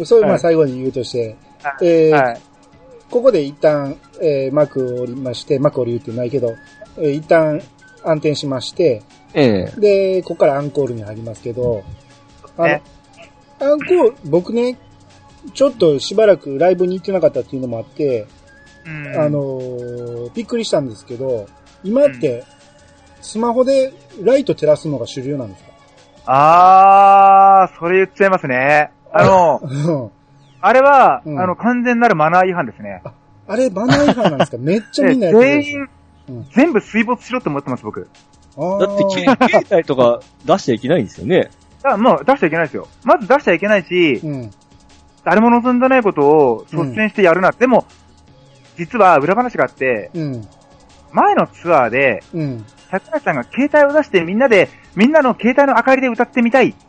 そういうまあ最後に言うとして、はい、えーはい、ここで一旦、えー、幕を降りまして、幕を降りるってないけど、えー、一旦暗転しまして、えー、で、ここからアンコールに入りますけど、あの、アンコール、僕ね、ちょっとしばらくライブに行ってなかったっていうのもあって、うん、あのー、びっくりしたんですけど、今って、スマホでライト照らすのが主流なんですか？ あー、それ言っちゃいますね。あの、あれは、うん、あの、完全なるマナー違反ですね。 あ、あれマナー違反なんですか？めっちゃみんなやってるんですよ。 全員、うん、全部水没しろって思ってます、僕。 だって、携帯とか出しちゃいけないんですよね。 あ、もう出しちゃいけないですよ。まず出しちゃいけないし、うん、誰も望んでないことを率先してやるな。うん、でも、実は裏話があって、うん、前のツアーで、うん、桜井さんが携帯を出してみんなで、みんなの携帯の明かりで歌ってみたいって、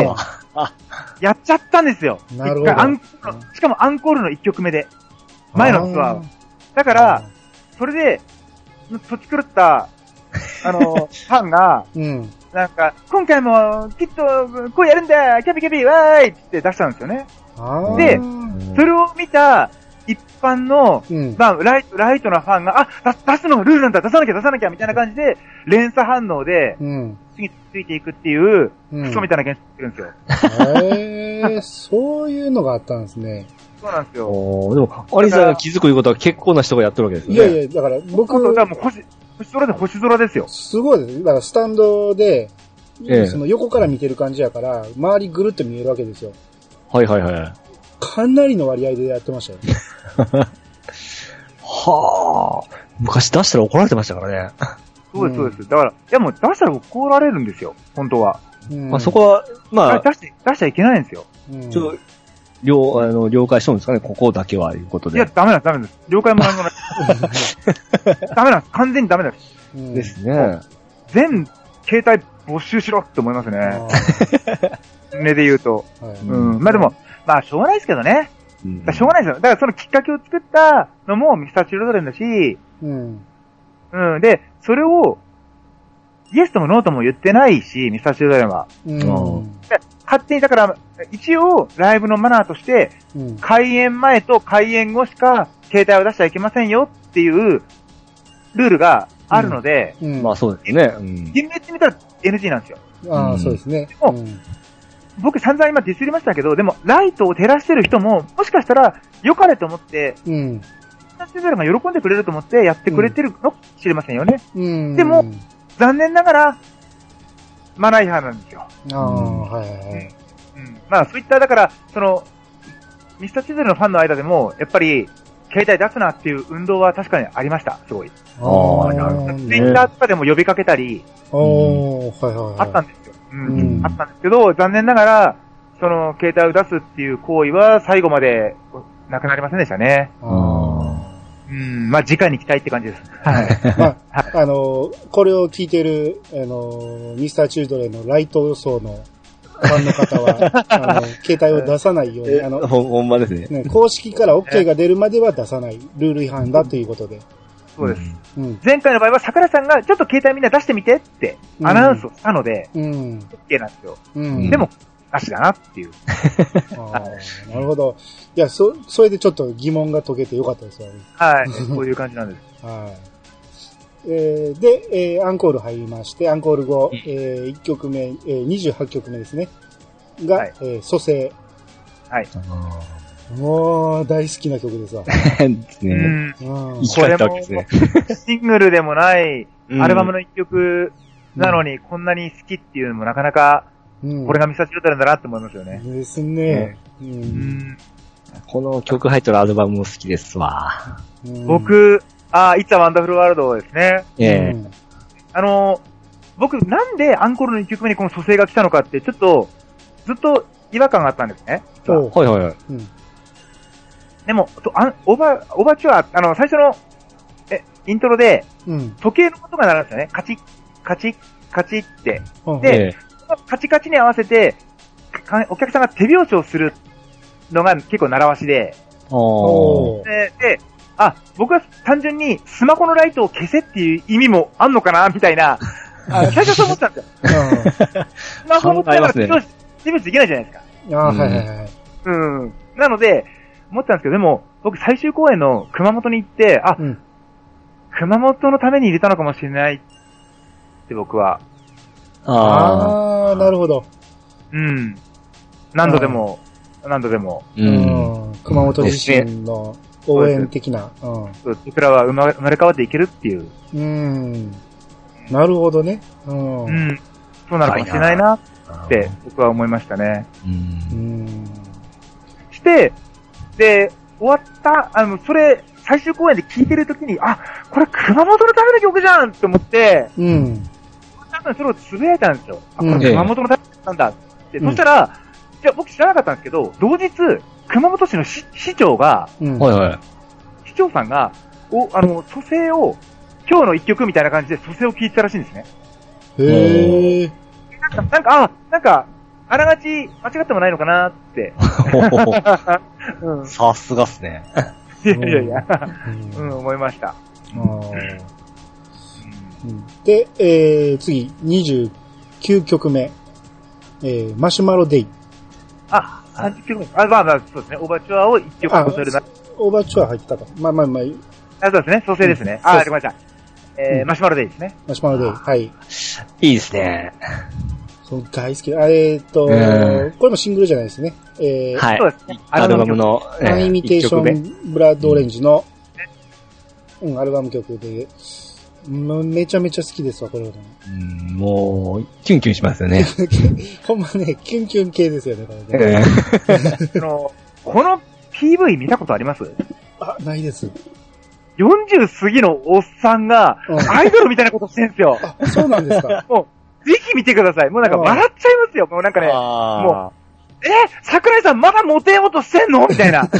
やっちゃったんですよ。 なるほど。 アンしかもアンコールのいっきょくめで。前のツアー。だから、それで、土地狂った、あの、ファンが、うん、なんか、今回もきっとこうやるんだキャピキャピわーいって出したんですよね。で、それを見た一般の、うん、まあライト、ライトなファンが、あ、出すのがルールなんだ、出さなきゃ出さなきゃみたいな感じで、連鎖反応で、うん、次についていくっていう、クソみたいな現象が起きるんですよ。へー、そういうのがあったんですね。 そうなんですよ。 でも、アリさんが気づくいうことは結構な人がやってるわけですね。 いやいや、だから僕、 だからもう星、星空で星空ですよ。 すごいです。だからスタンドで、ええ、その横から見てる感じやから、周りぐるっと見えるわけですよ。 はいはいはい。 かなりの割合でやってましたよ。 はあ。昔出したら怒られてましたからね。 そうですそうです。だから、いやもう出したら怒られるんですよ。本当は。 うん、まあそこは、まあ。 出して、出しちゃいけないんですよ。 うん、ちょっと、了、あの、了解しとるんですかね、ここだけは、いうことで。 いや、ダメなんです、ダメです。了解も何もない。ダメなんです。完全にダメです。 うん、ですね。 全、携帯没収しろって思いますね。目で言うと。はい、うん。まあでも、まあしょうがないですけどね。うん、しょうがないですよ。だからそのきっかけを作ったのもミスターチルドレンだし、うん。うん。で、それを、イエスともノーとも言ってないし、ミスターチルドレンは。うん。で勝手に、だから、一応、ライブのマナーとして、うん、開演前と開演後しか携帯を出しちゃいけませんよっていうルールがあるので、 うんうん、まあそうですね。 うん。厳密に見たら エヌジー なんですよ。 ああ、そうですね。 でも、うん、僕散々今ディスりましたけど、でも、ライトを照らしてる人も、もしかしたら、良かれと思って、うん。ミスターチルドレンが喜んでくれると思ってやってくれてるのかもしれませんよね。うん。でも、残念ながら、マナー違反なんですよ。ああ、はいはいはい。うん。まあ、そういった、だから、その、ミスターチルドレンのファンの間でも、やっぱり、携帯出すなっていう運動は確かにありました、すごい。ああ、なるほど。ツイッターとかでも呼びかけたり、ああ、はいはいはい。あったんですよ。うん。うん、あったんですけど、残念ながら、その、携帯を出すっていう行為は最後までなくなりませんでしたね。ああ。ううん、まあ、直に期待って感じです。はい。 まあ、あの、これを聞いてる、あの、ミスターチルドレンのライト層のファンの方は、あの、携帯を出さないように、あの、 ほ、ほんまですね。 ね、公式から OK が出るまでは出さない、ルール違反だということで。 そうです。うん、前回の場合は桜さんがちょっと携帯みんな出してみてってアナウンスをしたので、うん、OK なんですよ。うん、でも、なしだなっていう。 あなるほど。いや、そ、それでちょっと疑問が解けてよかったですよね。 はい。こういう感じなんです。 はい。えー、で、えー、アンコール入りまして、アンコール後、うん、えー、いっきょくめ、えー、にじゅうはちきょくめですね。が、はい、えー、蘇生。 はい。 もう、大好きな曲ですわ。 うん。 これも、シングルでもない、アルバムの一曲なのに、こんなに好きっていうのもなかなか、うん、これがミスターチルドレンだなって思いますよね。 ですね。 うんうん、この曲入ってるアルバムも好きですわ。 うん、僕、あ、It's a Wonderful World ですね。 ええー。 あの、僕、なんでアンコールのいっきょくめにこの蘇生が来たのかって、ちょっと、ずっと違和感があったんですね。 はいはいはい。うん、 でも、あオーバー、オーバーチュア、あの、最初の、え、イントロで、うん、時計の音が鳴るんですよね。カチッ、カチッ、カチッって。うん、で、えーカチカチに合わせて、お客さんが手拍子をするのが結構習わしで、で、で、あ、僕は単純にスマホのライトを消せっていう意味もあんのかなみたいな、あ最初そう思ったんですよ。スマホ持ってたら手拍子、手拍子いけないじゃないですか。 あはいはいはい。 うん。なので、思ったんですけど、でも、僕最終公演の熊本に行って、あ、うん、熊本のために入れたのかもしれないって僕は、 ああ、なるほど。 うん。何度でも、何度でも。 うん。熊本地震の応援的な。 うん。僕らは生まれ変わっていけるっていう。 うん。なるほどね。うん。 うん。そうなのかもしれないなって僕は思いましたね。うん。して、で、終わった、あの、それ、最終公演で聴いてるときに、あ、これ熊本のための曲じゃんって思って、うん。多分それをつぶやいたんですよ。あ、これ熊本のためなんだって。うん、そしたら、いや、僕知らなかったんですけど、同日、熊本市の市市長が、うん、はいはい。市長さんが、お、あの、蘇生を、今日の一曲みたいな感じで蘇生を聴いてたらしいんですね。 へー。 なんか、なんか、あ、なんか、あながち間違ってもないのかなって。 うん、さすがっすね。 いやいやいや、うん、うん、思いました。 で、えー、次、にじゅうきゅうきょくめ。えー、マシュマロデイ。 あ、さんじゅっきょくめ。あ、まあまあ、そうですね。オーバーチュアをいっきょく蘇生るな。 オーバーチュア入ってたか。まあまあまあ。 あ、そうですね。蘇生ですね。うん、あ、わかりました。えー、うん、マシュマロデイですね。 マシュマロデイ。はい。いいですね。 そう大好き。あえー、っと、これもシングルじゃないですね。えー、 はい。そうですね。アルバムの、 アンイミテーションブラッドオレンジの、うん、アルバム曲で、めちゃめちゃ好きですわ、これは、ね。 うん、もう、キュンキュンしますよね。 ほんまね、キュンキュン系ですよね、これね。 えー、のこの ピーブイ 見たことあります？ あ、ないです。 よんじゅう過ぎのおっさんが、アイドルみたいなことしてんすよ。 あ、そうなんですか。 もう、ぜひ見てください。もうなんか笑っちゃいますよ。もうなんかね、もう、え、桜井さんまだモテようとしてんのみたいな。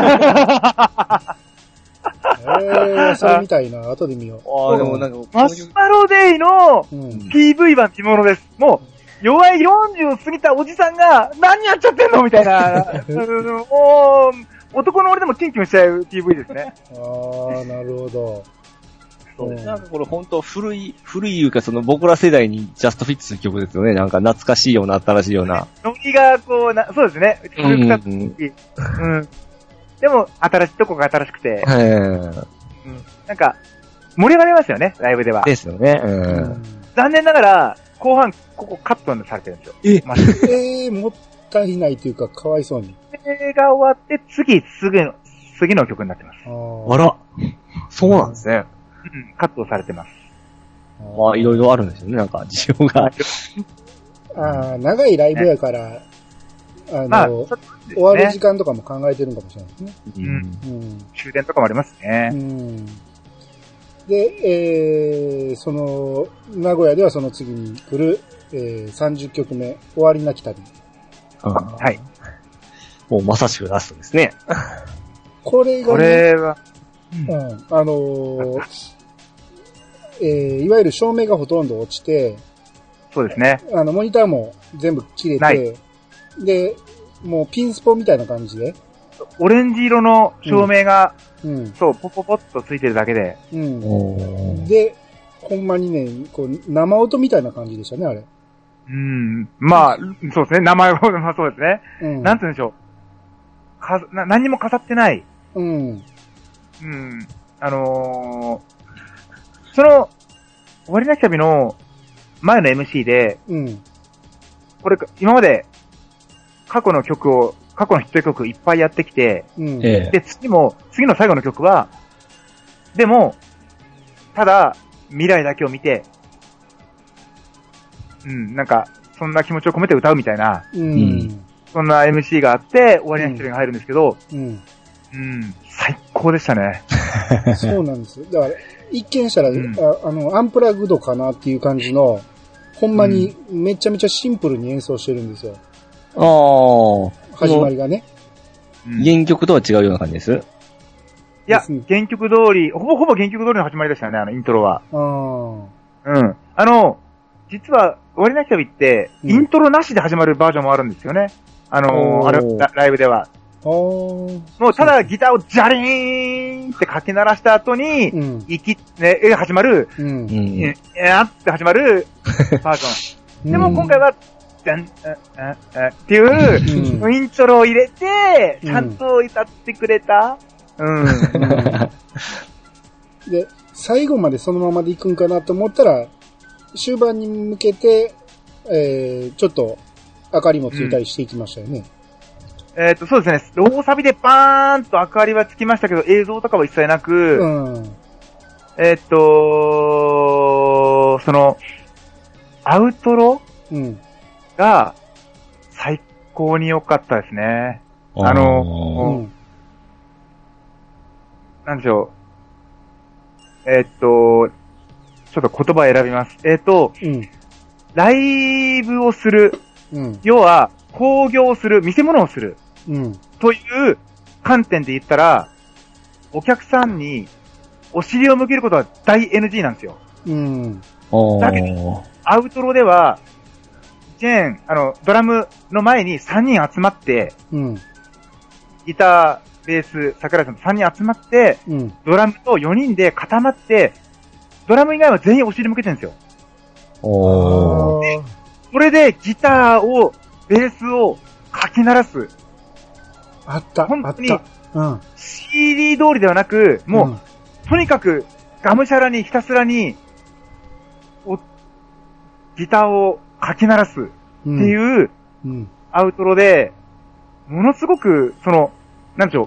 えー、それみたいな。後で見よう。 あでもなんかマシュマロデイの ピーブイ 版見物です。もう、弱いよんじゅう過ぎたおじさんが何やっちゃってんのみたいな。もう、男の俺でもキンキンしちゃう ピーブイ ですね。 あー、なるほど。 そう。なんかこれ本当古い、古いいうかその僕ら世代にジャストフィットする曲ですよね。なんか懐かしいような新しいような。 ノリがこうな、そうですね。古くさっていい。うん。でも、新しいとこが新しくて。はい、うん。なんか、盛り上がりますよね、ライブでは。 ですよね。うん。 残念ながら、後半、ここカットされてるんですよ。 え、まあ、えー、もったいないというか、かわいそうに。 それが終わって、次、次の、次の曲になってます。 あ, あら。そうなんですね。 うん、カットされてます。 まあ、いろいろあるんですよね、なんか、事情が。 ああ、長いライブやから、ね、あの、まあね、終わる時間とかも考えてるんかもしれないですね。うん。うん、 終電とかもありますね。うん。 で、えー、その、名古屋ではその次に来る、えー、さんじゅっきょくめ、終わりなき旅。 はい。 もうまさしくラストですね。 これが、ね、 これは、 うん。あのー、えー、いわゆる照明がほとんど落ちて、 そうですね。 あの、モニターも全部切れて、で、もうピンスポみたいな感じで。 オレンジ色の照明が、 うん、 そう、ポポポッとついてるだけで。 うん。で、ほんまにね、こう、生音みたいな感じでしたね、あれ。 うん。まあ、そうですね。名前は、まあそうですね。うん。なんて言うんでしょう。か、な、何にも飾ってない。 うん。 うん。あのー、その、終わりなき旅の前の エムシー で、 うん。 これ、今まで過去の曲を、過去のヒット曲いっぱいやってきて、 うん、 で、次も、次の最後の曲は、でも、ただ、未来だけを見て、うん、なんか、そんな気持ちを込めて歌うみたいな、 うん、 そんな エムシー があって、終わりなき旅が入るんですけど、 うん、 うん、最高でしたね。 そうなんですよ。だから、一見したら、うん、あ, あの、アンプラグドかなっていう感じの、ほんまにめちゃめちゃシンプルに演奏してるんですよ。 ああ。 始まりがね。 原曲とは違うような感じです。 いや、原曲通り、ほぼほぼ原曲通りの始まりでしたよね、あのイントロは。 あうん。あの、実は、終わりなき旅って、イントロなしで始まるバージョンもあるんですよね。あのー、あれラ、ライブでは。 もう、ただギターをジャリーンってかき鳴らした後に、うん、息、ね、始まる、うん、え、えーって始まるバージョン。でも今回は、じゃん、あ、あ、っていう、うん、イントロを入れて、ちゃんと歌ってくれた。うん。うん、 で、最後までそのままで行くんかなと思ったら、終盤に向けて、えー、ちょっと、明かりもついたりしていきましたよね。 うん、えっと、そうですね。ローサビでバーンと明かりはつきましたけど、映像とかは一切なく、うん、えっと、その、アウトロ、うんが、最高に良かったですね。あの、うん、なんでしょう。えー、っと、ちょっと言葉選びます。えー、っと、うん、ライブをする、うん、要は、興行する、見せ物をする、うん、という観点で言ったら、お客さんにお尻を向けることは大 エヌジー なんですよ。うん、だけど、アウトロでは、チェーン、あの、ドラムの前にさんにん集まって、うん、ギター、ベース、桜井さんとさんにん集まって、うん、ドラムとよにんで固まって、ドラム以外は全員お尻向けてるんですよ。 おー。 で、それでギターを、ベースをかき鳴らす。 あった。 本当に、 うん、 シーディー 通りではなく、もう、うん、とにかく、がむしゃらにひたすらに、おギターをかき鳴らすっていうアウトロで、ものすごく、その、なんでしょう、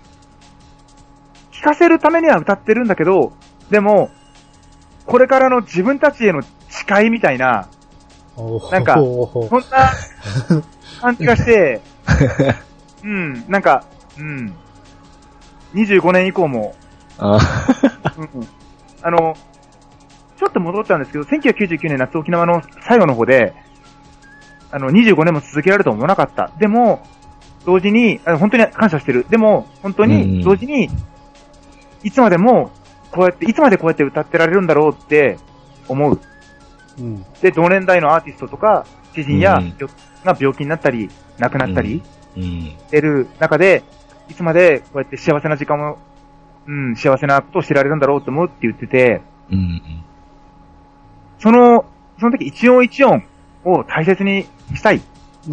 聴かせるためには歌ってるんだけど、でも、これからの自分たちへの誓いみたいな、なんか、そんな感じがして、うん、なんか、うん、にじゅうごねん以降も、あ, うん、あの、ちょっと戻っちゃうんですけど、せんきゅうひゃくきゅうじゅうきゅうねん夏沖縄の最後の方で、あの、にじゅうごねんも続けられると思わなかった。でも、同時に、本当に感謝してる。でも、本当に、同時に、いつまでも、こうやって、いつまでこうやって歌ってられるんだろうって思う。うん、で、同年代のアーティストとか、知人や、うん、が病気になったり、亡くなったり、してる中で、いつまでこうやって幸せな時間を、うん、幸せなことをしてられるんだろうと思うって言ってて、うん、その、その時一音一音を大切にしたい。うん、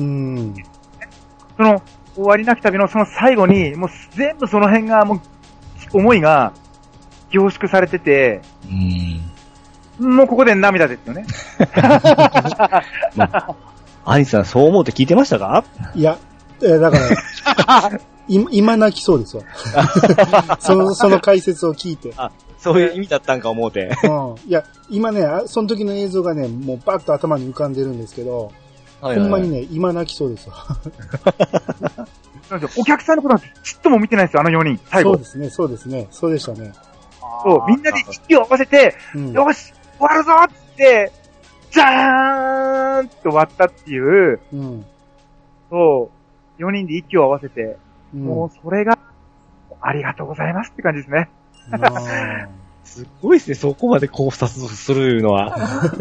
その、終わりなき旅のその最後に、もう全部その辺が、もう、思いが凝縮されてて、うん、もうここで涙ですよね。 まあ、アニさん、そう思うって聞いてましたか？ いや、えー、だから、今泣きそうですわ。その、その解説を聞いて。 あ、そういう意味だったんか思うて。 うん。いや、今ね、その時の映像がね、もうバッと頭に浮かんでるんですけど、はいはいはい、ほんまにね、今泣きそうですわ。 お客さんのことなんてちっとも見てないですよ、あのよにん。最後。 そうですね、そうですね。そうでしたね。 そう、みんなで息を合わせて、うん、よし、終わるぞって、じゃーんって終わったっていう、うん、そう、よにんで息を合わせて、うん、もうそれが、ありがとうございますって感じですね。 すごいですね、そこまで考察するのは。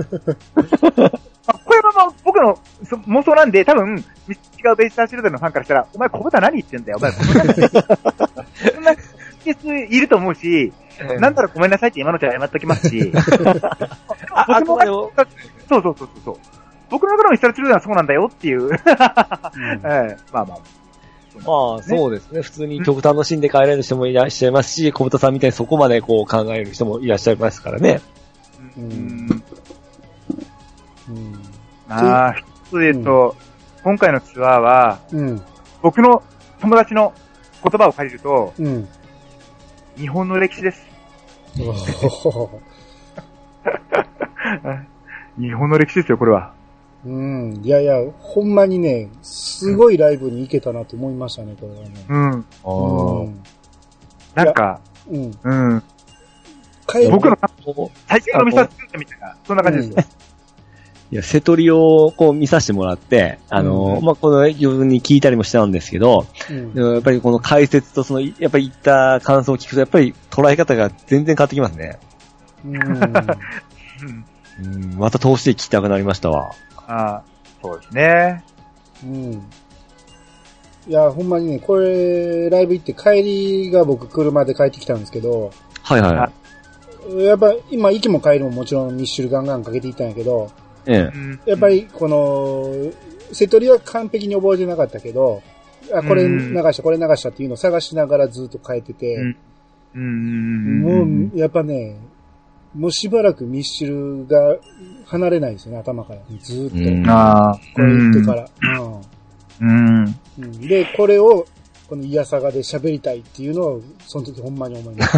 これはまあ僕の妄想なんで、多分、違うベイスターシールドのファンからしたら、お前小豚何言ってんだよ、お前小豚何言ってんだよ。そんなケースいると思うし、うん、なんだらごめんなさいって今のうちは謝っときますし。あ、僕のそうそうそうそう。僕の中のミスターチルドレンはそうなんだよっていう。うんえー、まあまあ。 まあ、そうですね。普通に極端のシーンで帰れる人もいらっしゃいますし、小豚さんみたいにそこまでこう考える人もいらっしゃいますからね。 うん。うん、ああ、一つで言うと、うん、今回のツアーは、うん、僕の友達の言葉を借りると、うん、日本の歴史です。日本の歴史ですよ、これは。 うん。いやいや、ほんまにね、すごいライブに行けたなと思いましたね、これはね。 うん。うん、なんか、うん。うん。僕の最近のミサスみたいな、そんな感じですよ。うんいや、瀬戸りをこう見させてもらって、あの、うん、まあ、この曲に聞いたりもしたんですけど、うん、でもやっぱりこの解説とその、やっぱり言った感想を聞くと、やっぱり捉え方が全然変わってきますね。うん。うんまた通して聞きたくなりましたわ。 ああ、そうですね。 うん。いや、ほんまにね、これ、ライブ行って帰りが僕車で帰ってきたんですけど、 はいはい。 やっぱ今、行きも帰りももちろんミッシュルガンガンかけていったんやけど、ええ、やっぱりこの、瀬戸りは完璧に覚えてなかったけど、あ、これ流した、これ流したっていうのを探しながらずっと変えてて、うんうん、もう、やっぱね、もうしばらくミッシュルが離れないですよね、頭から。ずっと。うん、あこれ言ってから、うんうん。で、これを、このイヤサガで喋りたいっていうのを、その時ほんまに思いました。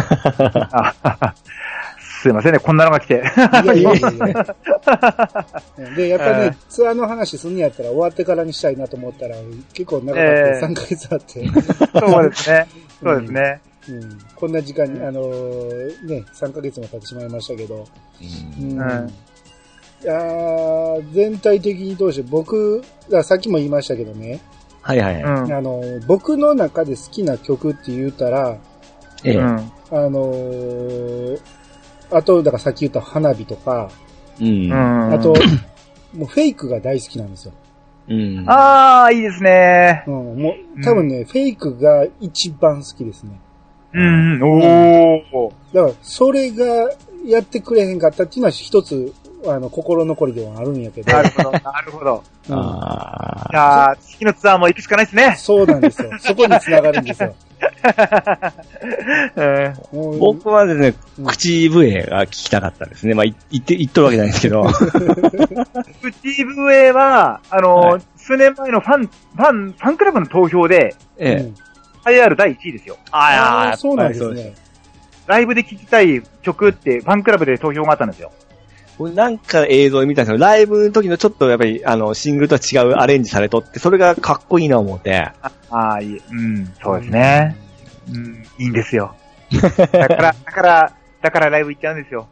すいませんね、こんなのが来て。いやいやいやいや。 で、やっぱね、ツアーの話すんのやったら終わってからにしたいなと思ったら、結構長かった、えー、さんかげつあって。 そうですね。そうですね。 うん、うん、こんな時間に、あのー、ね、さんかげつも経ってしまいましたけど。うんうん、いやー全体的に通して僕、さっきも言いましたけどね。 はいはい。 あのー、僕の中で好きな曲って言ったら、ええ、あのー、あと、だからさっき言った花火とか、うん、あと、もうフェイクが大好きなんですよ。 うん、ああ、いいですね。 うん、もう、多分ね、うん、フェイクが一番好きですね。 うん、おー。 だから、それがやってくれへんかったっていうのは一つ、あの、心残りではあるんやけど。 なるほど、なるほど。うん、あじゃあ、次のツアーも行くしかないですね。 そうなんですよ。そこに繋がるんですよ。 えー、僕はですね、うん、口笛が聞きたかったですね。まあ、言って、言っとるわけじゃないですけど。 口笛は、あの、はい、数年前のファン、ファン、ファンクラブの投票で、ええ、栄えあるだいいちいですよ。 ああ、そうなんですね。 ライブで聴きたい曲って、ファンクラブで投票があったんですよ。 なんか映像で見たんですけど、ライブの時のちょっとやっぱり、あの、シングルとは違うアレンジされとって、それがかっこいいな思って。 ああ、いい。うん、そうですね。うん、いいんですよ。だから、だから、だからライブ行っちゃうんですよ。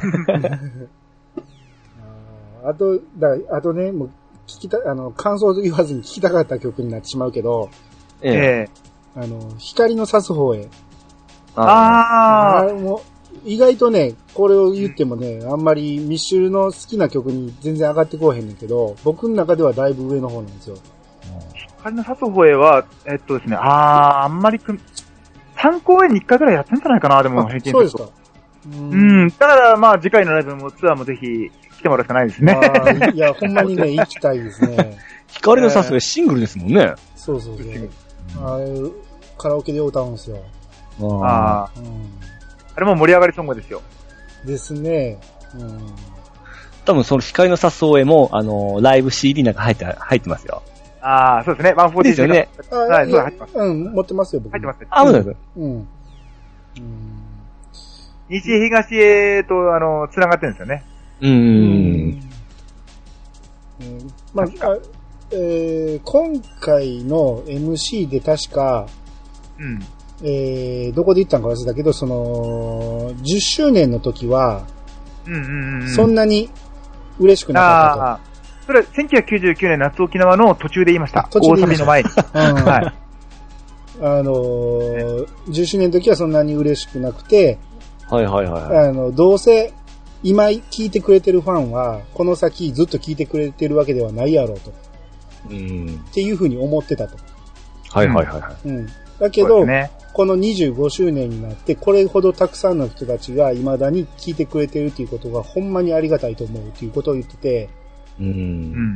あ, あと、だあとね、もう、聞きた、あの、感想言わずに聞きたかった曲になってしまうけど、ええ。あの、光の差す方へ。ああ。もう意外とね、これを言ってもね、あんまりミッシュルの好きな曲に全然上がってこうへんねんけど、僕の中ではだいぶ上の方なんですよ。 光の差す方へは、えっとですね、あー、あんまりく、さん公演にいっかいくらいやってんじゃないかな、でも平均そうですか。 うん。だからまあ次回のライブもツアーもぜひ来てもらうしかないですね。 いや、ほんまにね、行きたいですね。 光の差す方へシングルですもんね。 そうそうそう。あれ、カラオケで歌うんですよ。 ああ。うん。あれも盛り上がりソングですよ。 ですね。うん。 多分その光の差す方へも、あの、ライブ シーディー なんか入って、入ってますよ。 ああ、そうですね。ワンフォーティーですよね。 はい、そう入ってます。うん、持ってますよ、僕。 入ってますね。 あ、そうです。 うん。うん。 西へ東へと、あの、繋がってるんですよね。 うん。うん。 まあ、あえー、今回の エムシー で確か、うん。えー、どこで言ったんか忘れたけど、その、じゅっしゅうねんの時は、うんうんうん。そんなに嬉しくなかったと。あそれはせんきゅうひゃくきゅうじゅうきゅうねん夏沖縄の途中で言いました。途中で言いました。大サビの前に。うん、はい。 あのー、じゅっしゅうねんの時はそんなに嬉しくなくて、 はいはいはい、はい。 あの、どうせ、今聞いてくれてるファンは、この先ずっと聞いてくれてるわけではないやろうと。うん。っていうふうに思ってたと。 はいはいはい、はい。 うん。だけど、ね、このにじゅうごしゅうねんになって、これほどたくさんの人たちが未だに聞いてくれてるっていうことがほんまにありがたいと思うっていうことを言ってて、うん。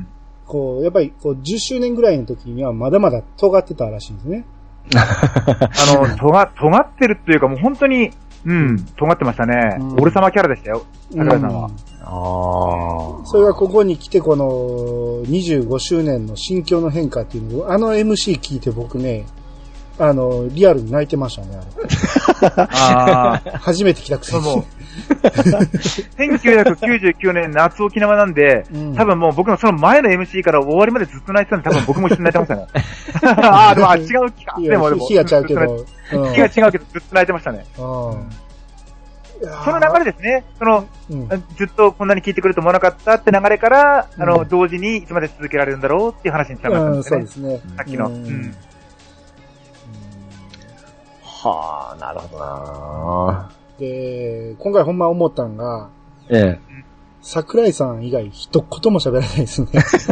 こう、やっぱりこうじゅっしゅうねんぐらいの時にはまだまだ尖ってたらしいんですね。 あの、尖、尖ってるっていうかもう本当に、うん、尖ってましたね。うん、俺様キャラでしたよ、桜井さんは。うん、ああ。それがここに来てこのにじゅうごしゅうねんの心境の変化っていうのを、あの エムシー 聞いて僕ね、あの、リアルに泣いてましたね、あれ。ああ。初めて来たくせに。 せんきゅうひゃくきゅうじゅうきゅうねん夏沖縄なんで、うん、多分もう僕のその前の エムシー から終わりまでずっと泣いてたんで、多分僕も一緒に泣いてましたね。ああ、でも、あ、違う気か。でも、でも。 日がちゃうけど。 日が違うけど、ずっと泣いてましたね。うん、その流れですね。その、うん、ずっとこんなに聞いてくれると思わなかったって流れから、うん、あの、同時にいつまで続けられるんだろうっていう話につながったんですね。うん、そうですね。さっきの。うんうんはあ、なるほどな。 で、今回ほんま思ったんが、 ええ。 桜井さん以外一言も喋らないですね。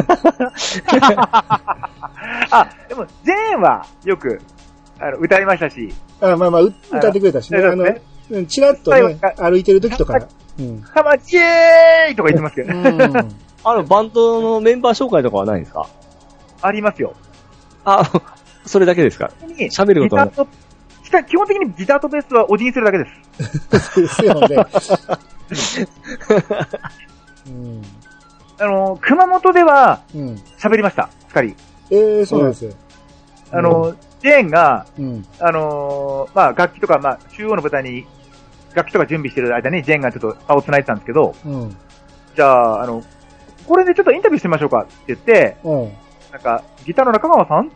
あ、でも、ジェーンはよく、あの、歌いましたし。 あまあまあ、歌ってくれたしね。あの、ね、チラッとね、歩いてる時とか。 うん。ハマチエーイとか言ってますけどね。うん。 あの、バンドのメンバー紹介とかはないんですか？ ありますよ。 あ、それだけですか？喋ることはない。 基本的にギターとベースはお辞儀するだけです。 ですよね。 うん、あの、熊本では、喋りました、二人。 ええー、そうなんですよ。 あの、うん、ジェーンが、うん、あの、まあ、楽器とか、まあ、中央の舞台に、楽器とか準備してる間に、ジェーンがちょっと場を繋いでたんですけど、うん、じゃあ、あの、これでちょっとインタビューしてみましょうかって言って、うん、なんか、ギターの中川さんって、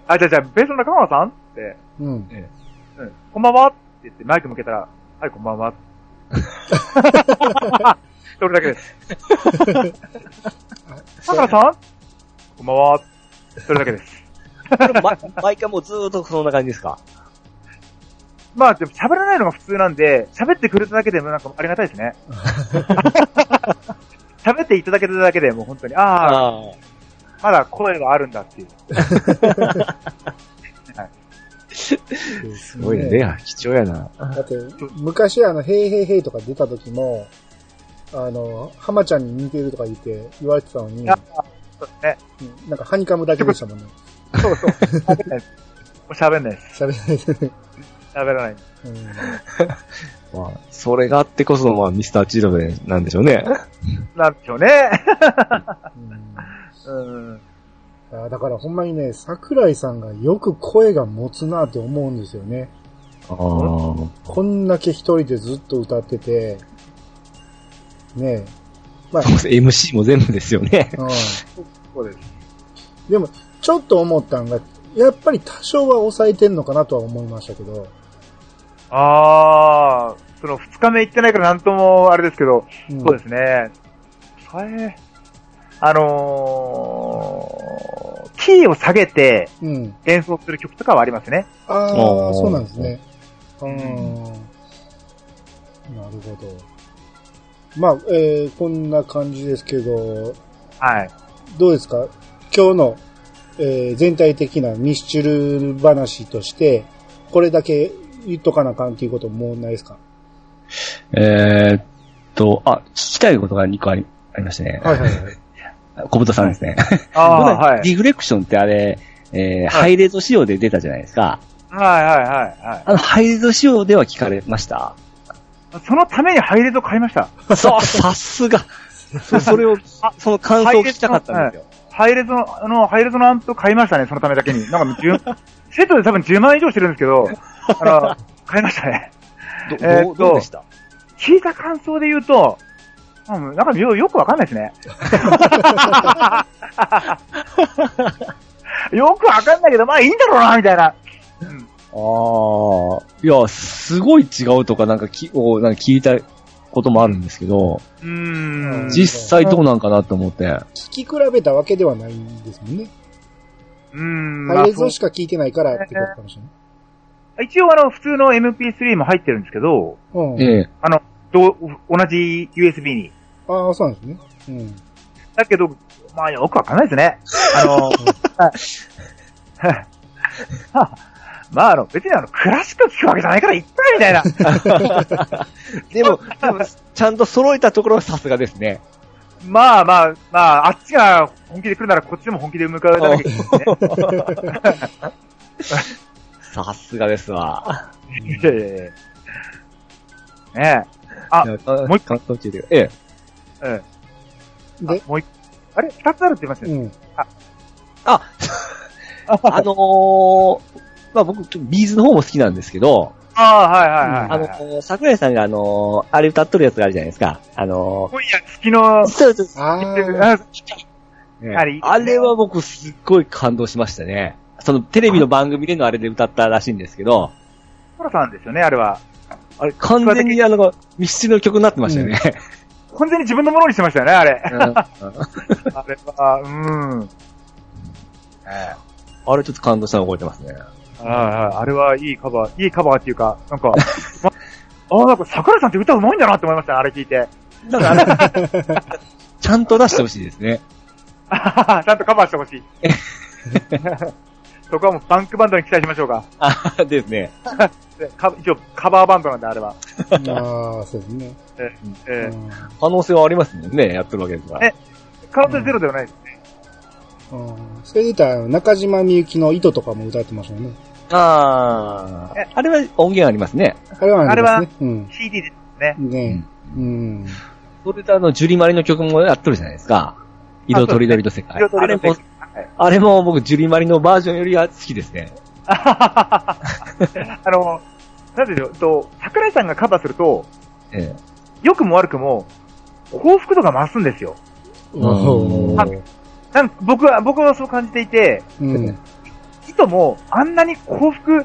あ、じゃあじゃあ、ベースの中川さんって、うん、ええうん、こんばんはって言ってマイク向けたら、はい、こんばんは。それだけです。桜さんこんばんは。それだけです。 毎回もうずーっとそんな感じですか？ まあ、でも喋らないのが普通なんで、喋ってくれただけでもなんかありがたいですね。喋っていただけただけでもう本当に、ああ、まだ声があるんだっていう。 すごいね。レア、貴重やな。 だって、昔あの、へいへいへいとか出た時も、あの、浜ちゃんに似てるとか言って言われてたのに、そうですね。なんかハニカムだけでしたもんね。 そうそう。喋んないです。喋んないです。 喋んないです。 喋らない。うん、 まあ、それがあってこそ、まあ、ミスターチルドレンなんでしょうね。 なんでしょうね。 うん、うんだからほんまにね、桜井さんがよく声が持つなって思うんですよね。あこんだけ一人でずっと歌ってて、ねえ。 まあ、エムシー も全部ですよね。うん。 そうです。 でも、ちょっと思ったんが、やっぱり多少は抑えてんのかなとは思いましたけど。 あー、その二日目行ってないからなんともあれですけど、うん、そうですね。抑え、あのー、キーを下げて演奏する曲とかはありますね。 うん、ああ、そうなんですね。うん、なるほど。まあ、えー、こんな感じですけど、 はい。 どうですか？今日の、えー、全体的なミスチル話として、これだけ言っとかなあかんっていうこともないですか？ えーっと、あ、聞きたいことがにこあり、ありましたね。はいはいはい。小豚さんですね。ああ、はい。リフレクションってあれ、えーはい、ハイレゾ仕様で出たじゃないですか。 はいはいはい、はい。 あの、ハイレゾ仕様では聞かれました？ そのためにハイレゾ買いました。 そう、さすが。それを、その感想を聞きたかったんですよ。 ハイレゾの、あの、ハイレゾのアンプ買いましたね、そのためだけに。なんか、セットで多分じゅうまん以上してるんですけど、あの、買いましたね。 ど、えー、どうでした？ 聞いた感想で言うと、うん、なんかよ、よくわかんないですね。よくわかんないけど、まあいいんだろうな、みたいな。うん、 ああ、いや、すごい違うとかなんかき、おなんか聞いたこともあるんですけど、うーん実際どうなんかなと思って。 聞き比べたわけではないんですもんね。うーん。ハイレゾしか聞いてないからってことかもしれない。 一応あの、普通の エムピースリー も入ってるんですけど、 うん。 ええ。 あの、どう、同じ ユーエスビー に。 ああ、そうなんですね。うん。 だけど、まあよくわかんないですね。あの、まああの、別にあの、クラシック聴くわけじゃないからいっぱいみたいな。 でも、でも、ちゃんと揃えたところはさすがですね。 まあまあ、まあ、あっちが本気で来るならこっちでも本気で向かうだけですね。 さすがですわ。 いやいやいや。ねえ。あ、もう一個。 ええ。 ええ。で、もう一個。あれ二つあるって言いましたよね。うん。あ、 あ、あのー、まあ僕、ビーズの方も好きなんですけど、 ああ、はいはいはい。 あの、桜井さんがあの、あれ歌っとるやつがあるじゃないですか。あの、 今夜月の、 そうそうそう。 ああれは僕すっごい感動しましたね。そのテレビの番組でのあれで歌ったらしいんですけど。 ソラさんですよね、あれは。 あれ、完全にあの、ミスチルの曲になってましたよね。 うん、完全に自分のものにしてましたよね、あれ。うん、あれは、うん。 あれちょっと感動したの覚えてますね。 ああ、あれはいいカバー、いいカバーっていうか、なんか、ま、ああ、なんか桜井さんって歌うまいんだなって思いました、あれ聞いて。 だから、ちゃんと出してほしいですね。 ちゃんとカバーしてほしい。そこはもうバンクバンドに期待しましょうか。 ああ、ですね。 一応カバーバンドなんで、あれは。 ああ、そうですね。 ええ、 可能性はありますもんね、やってるわけですから。 え、可能性ゼロではないですね。 うん、それで言ったら、中島みゆきの糸とかも歌ってましたよね。 ああ。あれは音源ありますね。 あれはありますね。 あれは シーディー ですね。 ねうん。うん。 それとあの、ジュリマリの曲もやってるじゃないですか。色とりどりと世界。あれも、あれも僕、ジュリマリのバージョンよりは好きですね。 あの、なんでしょう、と、桜井さんがカバーすると、ええ、良くも悪くも、幸福度が増すんですよ。なん僕は、僕はそう感じていて、うん、糸もあんなに幸福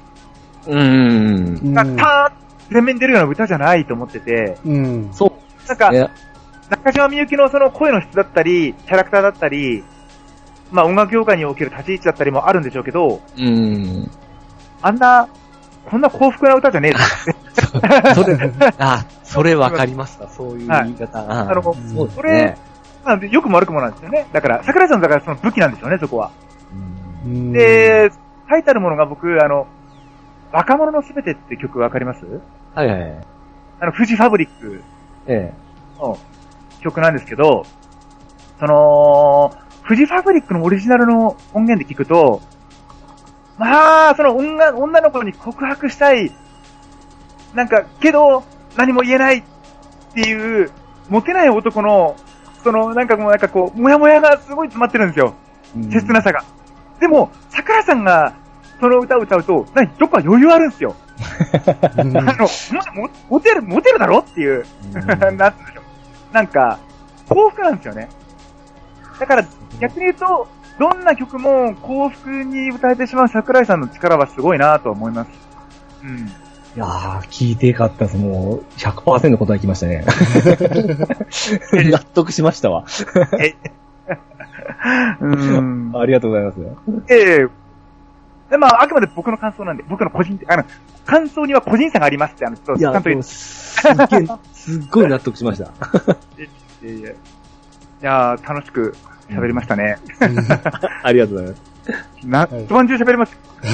がたーん全面に出るような歌じゃないと思ってて、うん、そう。なんか、中島みゆきのその声の質だったり、キャラクターだったり、まあ音楽業界における立ち位置だったりもあるんでしょうけど、うん、あんな、こんな幸福な歌じゃねえですそれ、あ、それわかりました。そういう言い方。はい、 あの、そうですね。それ、まあ、よくも悪くもなんですよね。だから、桜井さんだからその武器なんでしょうね、そこは。で、書いてあるものが僕、あの、若者のすべてって曲わかります？ はいはいはい。 あの、フジファブリックの曲なんですけど、その、フジファブリックのオリジナルの音源で聞くと、まあ、その女、女の子に告白したい、なんか、けど、何も言えないっていう、モテない男の、その、なんかもうなんかこう、もやもやがすごい詰まってるんですよ。切なさが。でも、桜さんが、その歌を歌うと、何、どっか余裕あるんですよ。あの、も、モテる、モテるだろっていう、なんつうんでしょう。なんか、幸福なんですよね。だから、逆に言うと、どんな曲も幸福に歌えてしまう桜井さんの力はすごいなと思います。うん。 いやー、聞いてよかったです。もう、ひゃくパーセント 答えきましたね。納得しましたわ。えうん。ありがとうございます。 ええで、まあ、あくまで僕の感想なんで、僕の個人、あの、感想には個人差がありますって、あの、ちょっと、ちゃんと言う。 すっげえ、すっごい納得しました。 いやいや、いやー、楽しく喋りましたね。 ありがとうございます。 な、一晩中喋ります。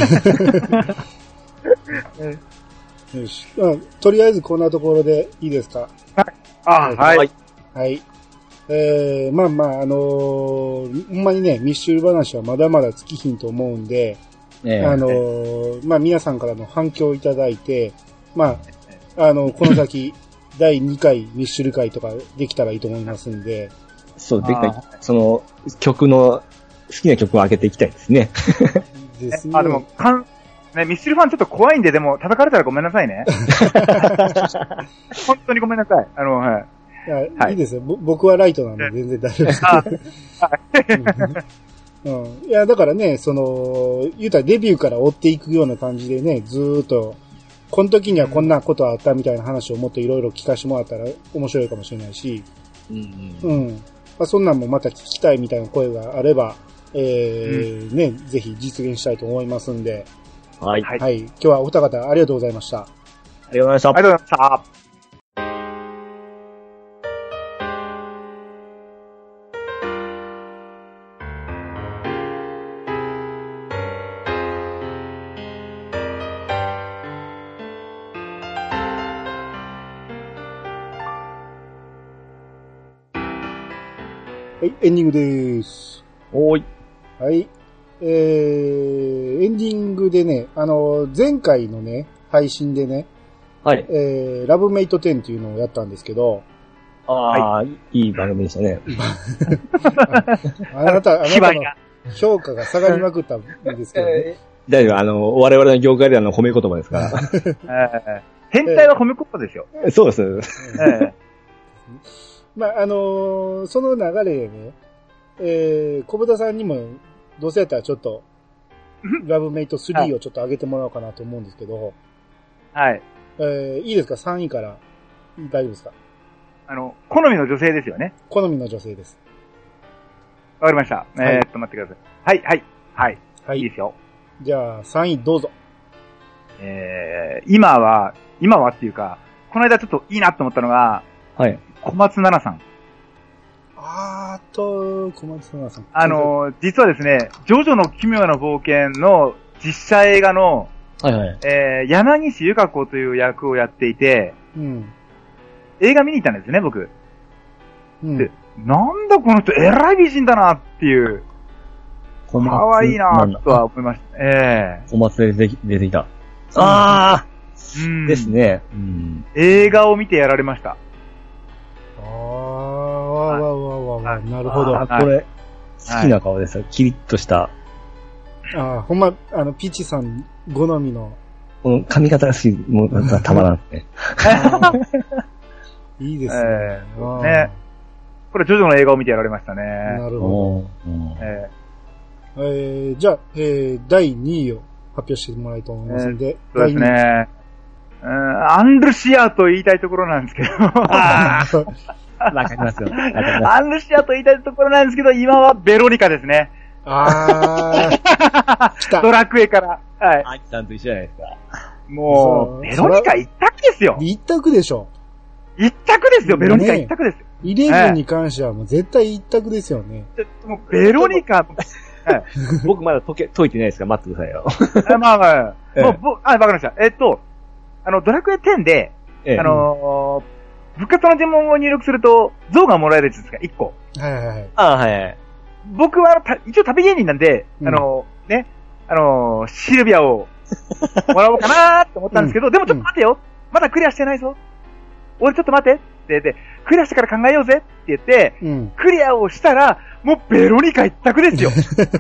よし、うん。とりあえずこんなところでいいですか？ はい。あー、はい。 はい。えー、まあまあ、あのー、ほんまにね、ミッシュル話はまだまだ尽きひんと思うんで、えー、あのー、まあ皆さんからの反響をいただいて、まあ、あの、この先、だいにかいミッシュル会とかできたらいいと思いますんで。 そう、できたら、その、曲の、好きな曲を上げていきたいですね。 ですね。あ、でも、かん、ね、ミッシュルファンちょっと怖いんで、でも、叩かれたらごめんなさいね。本当にごめんなさい。あの、はい。 いや、はい、いいですよ。僕はライトなんで全然大丈夫です。うん。いや、だからね、その、言うたらデビューから追っていくような感じでね、ずーっと、この時にはこんなことあったみたいな話をもっといろいろ聞かせてもらったら面白いかもしれないし、うん、うん。うん。まあ、そんなんもまた聞きたいみたいな声があれば、えー、うん、ね、ぜひ実現したいと思いますんで、 はい。 はい。今日はお二方ありがとうございました。 ありがとうございました。 ありがとうございました。 はい、エンディングでーす。 おーい。 はい。えー、エンディングでね、あの、前回のね、配信でね、 はい。 えー、ラブメイトテンっていうのをやったんですけど、 ああ、はい、いい番組でしたね。 あなた、あなたの評価が下がりまくったんですけどね。 大丈夫、あの、我々の業界ではの褒め言葉ですから。 変態は褒め言葉ですよ。 そうです。ええまあ、あのー、その流れでね、えー、小豚さんにも、どうせやったらちょっと、ラブメイトスリーをちょっと上げてもらおうかなと思うんですけど、 はい。 えー、いいですか ?さん 位から大丈夫ですか？ あの、好みの女性ですよね。 好みの女性です。 わかりました。はい、えー、っと、待ってください。はい、はい、はい。はい。いいですよ。 じゃあ、さんいどうぞ。 えー、今は、今はっていうか、この間ちょっといいなと思ったのが、 はい。 小松菜奈さん。 あーと、小松菜奈さん。 あのー、実はですね、ジョジョの奇妙な冒険の実写映画の、 はいはい。 えー、山岸由香子という役をやっていて、 うん。 映画見に行ったんですね、僕。 うん。 で、なんだこの人、えらい美人だなっていう。かわいいなとは思いました。ええー。 小松で出て出てきた。ああ、うん、ですね、 うん。映画を見てやられました。 ああ、わわわわわ、なるほど。 あ、これ、好きな顔ですよ。はい、キリッとした。 ああ、ほんま、あの、ピーチさん好みの。 この髪型が好き、もう、たまらんね。 いいですね。 えー、ね。これ、ジョジョの映画を見てやられましたね。 なるほど。えー、えー、じゃあ、えー、だいにいを発表してもらいたいと思いますので。えー、そうですね。うん、アンルシアと言いたいところなんですけど。 ああ。わかりますよ。 アンルシアと言いたいところなんですけど、今はベロニカですね。 ああ。来た。 ドラクエから。はい。 アキさんと一緒じゃないですか。 もう、ベロニカ一択ですよ。 一択でしょ。 一択ですよ、ベロニカ一択ですよ。 イレブンに関してはもう絶対一択ですよね。 もうベロニカ、 はい、僕まだ解け、解いてないですから待ってくださいよ。まあまあ、ええ、もう、ぼあ、わかりました。えっと、あの、ドラクエテンで、ええ、あのー、復活の呪文を入力すると、像がもらえるじゃないですか、いっこ。 はいはいはい。 あはいはい。 僕は、一応旅芸人なんで、うん、あのー、ね、あのー、シルビアを、もらおうかなーって思ったんですけど、うん、でもちょっと待てよ、まだクリアしてないぞ。俺ちょっと待ってって言って、クリアしてから考えようぜって言って、うん、クリアをしたら、もうベロニカ一択ですよ。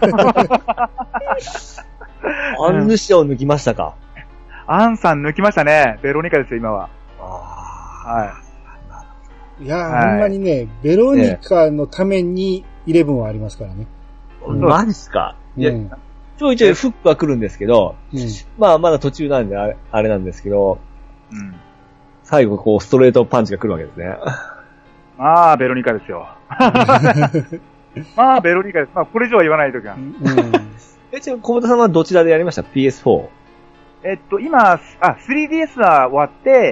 アンヌシを抜きましたか。 アンさん抜きましたね。ベロニカですよ、今は。 あはい。いやー、はい、ほんまにね、ベロニカのためにイレブンはありますからね。 うん、マジっすか、うん、いや、ちょいちょいフックは来るんですけど、うん、まあまだ途中なんであれ、あれなんですけど、うん、最後こうストレートパンチが来るわけですね。 まあ、ベロニカですよ。まあ、ベロニカです。まあ、これ以上は言わないときは。うん、 え、ちなみに小畑さんはどちらでやりました ?ピーエスフォー？ えっと、今、あ、スリーディーエス は終わって、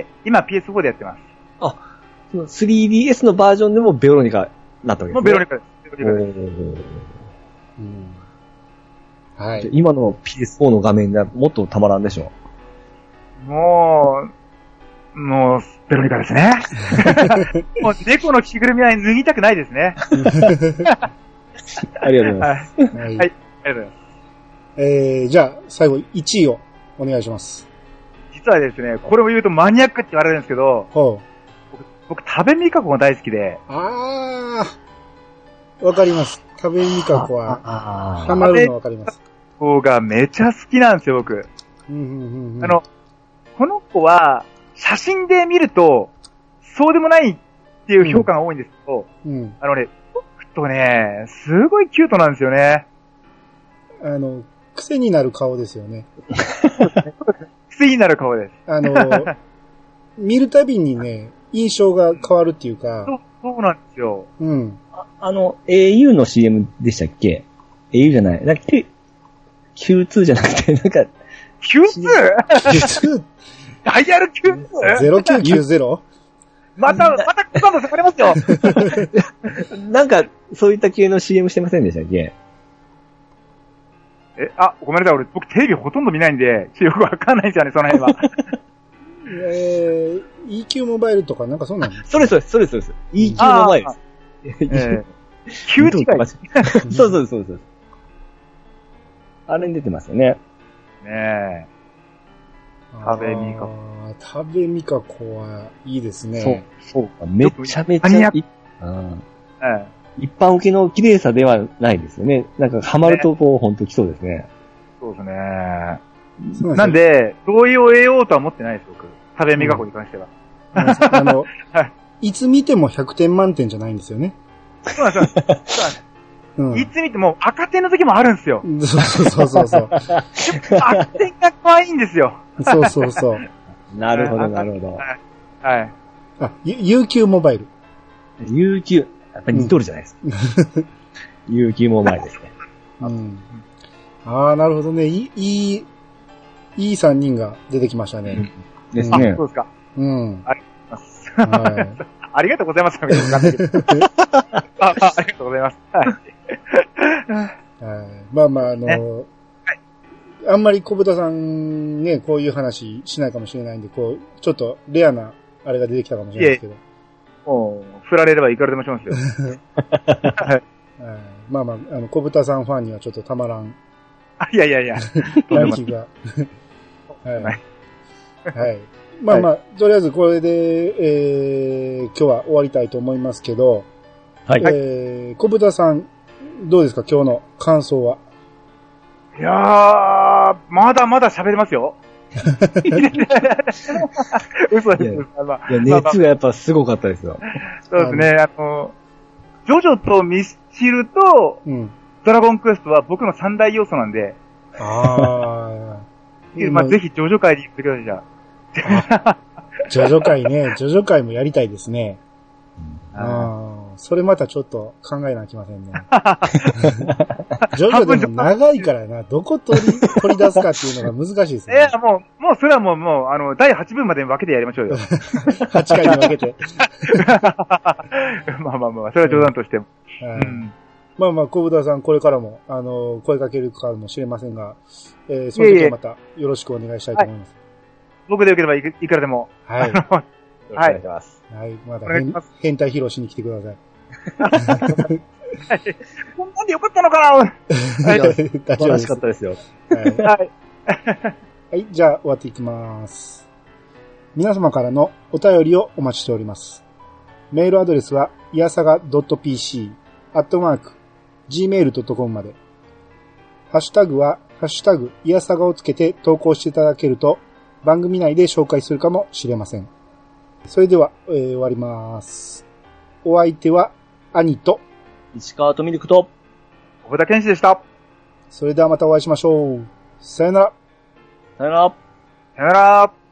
今 ピーエスフォー でやってます。 あ、その スリーディーエス のバージョンでもベロニカなったわけですね。 もうベロニカです。ベロニカです。 うん、はい。 今の ピーエスフォー の画面がもっとたまらんでしょう。もう、もう、ベロニカですね。もう猫の着ぐるみは脱ぎたくないですね。 ありがとうございます。 はい。はい、ありがとうございます。 えー、じゃあ、最後いちいをお願いします。 実はですね、これを言うとマニアックって言われるんですけど、僕、僕、食べみかこが大好きで。 あー、わかります。食べみかこは、ハマるのわかります。 子がめちゃ好きなんですよ、僕。 うんうんうんうん、 あの、この子は、写真で見ると、そうでもないっていう評価が多いんですけど、うんうん、あのね、僕とね、すごいキュートなんですよね。 あの、癖になる顔ですよね。 癖になる顔です。 あの、見るたびにね、印象が変わるっていうか。 そう、そうなんですよ。 うん。 あ, あの、エーユー の シーエム でしたっけ ?エーユー じゃない。なんか、キューツー じゃなくて、なんか、 きゅうに ダイヤル きゅうにゼロきゅうきゅうゼロ? また、また、今度下がりますよ。 なんか、そういった系の シーエム してませんでしたっけ？ え、あ、ごめんなさい。俺、僕テレビほとんど見ないんで、よくわかんないんですよね、その辺は。 えー、イーキュー モバイルとかなんかそうなの？ それそれ、それそれです。イーキュー モバイルです。 えー、きゅう違い。 そうそうそうそう。あれに出てますよね。 ねえ。食べみか。 食べみかこはいいですね。 そう、そうか。めちゃめちゃい、うん、一般受けの綺麗さではないですよね。なんかハマるとこう、ほんと来そうですね。 そうですね。なんで、同意を得ようとは思ってないです、僕。食べみかこに関しては。 あの、はい、いつ見てもひゃくてん満点じゃないんですよね。 そうなんですよ。そうなんです。うん、いつ見ても赤点の時もあるんですよ。 そうそうそうそう。 赤点が可愛いんですよ。 そうそうそう。 なるほど、なるほど。 はい。はい、 あ、ユーキュー モバイル。 ユーキュー、やっぱり似とるじゃないですか。うん、ユーキュー モバイルですね。 うん。ああ、なるほどね。いい、いい、いいさんにんが出てきましたね。うん、 ですね。 あ、そうですか。 うん。 ありがとうございます。はい、ありがとうございます。ありがとうございます。はい。 まあまあ、あの、ね、はい、あんまり小豚さんね、こういう話しないかもしれないんで、こう、ちょっとレアな、あれが出てきたかもしれないですけど。 もう、振られればいくらでもしますよ。 はい、まあまあ、あの、小豚さんファンにはちょっとたまらん。 あ、いやいやいや。 ランキングが。はい。はい。まあまあ、はい、とりあえずこれで、えー、今日は終わりたいと思いますけど、 はい。 えー、小豚さん、どうですか今日の感想は。 いやー、まだまだ喋れますよ。嘘です。 いや、熱がやっぱすごかったですよ。 そうですね、あの、ジョジョとミスチルと、うん、ドラゴンクエストは僕の三大要素なんで。 あー。まあ、ぜひジョジョ界に行ってください、じゃあ。 ジョジョ界ね、ジョジョ界もやりたいですね。うん、ああ、それまたちょっと考えなきませんね。ジョジョでも長いからな、どこ取り、取り出すかっていうのが難しいですね。 いや、もう、もうそれはもう、もう、あの、だいはちぶんまで分けてやりましょうよ。 はちかいに分けて。 まあまあまあ、それは冗談としても。 うんうん、まあまあ、小豚さん、これからも、あの、声かけるかもしれませんが、えー、その時はまたよろしくお願いしたいと思います。 はい、僕でよければいく、いくらでも。 はい。 お願いします。 はい。まだ変、変態披露しに来てください。 はい。こんなんでよかったのかなはい。 素晴らしかったですよ。 はい。はい。はい。じゃあ、終わっていきます。皆様からのお便りをお待ちしております。メールアドレスは、いやさが .pc、アットマーク、ジーメールドットコム まで。ハッシュタグは、ハッシュタグ、いやさがをつけて投稿していただけると、番組内で紹介するかもしれません。それでは、えー、終わります。お相手は、兄と、 石川とミルクと、 小田健志でした。 それではまたお会いしましょう。さよなら。 さよなら。 さよなら。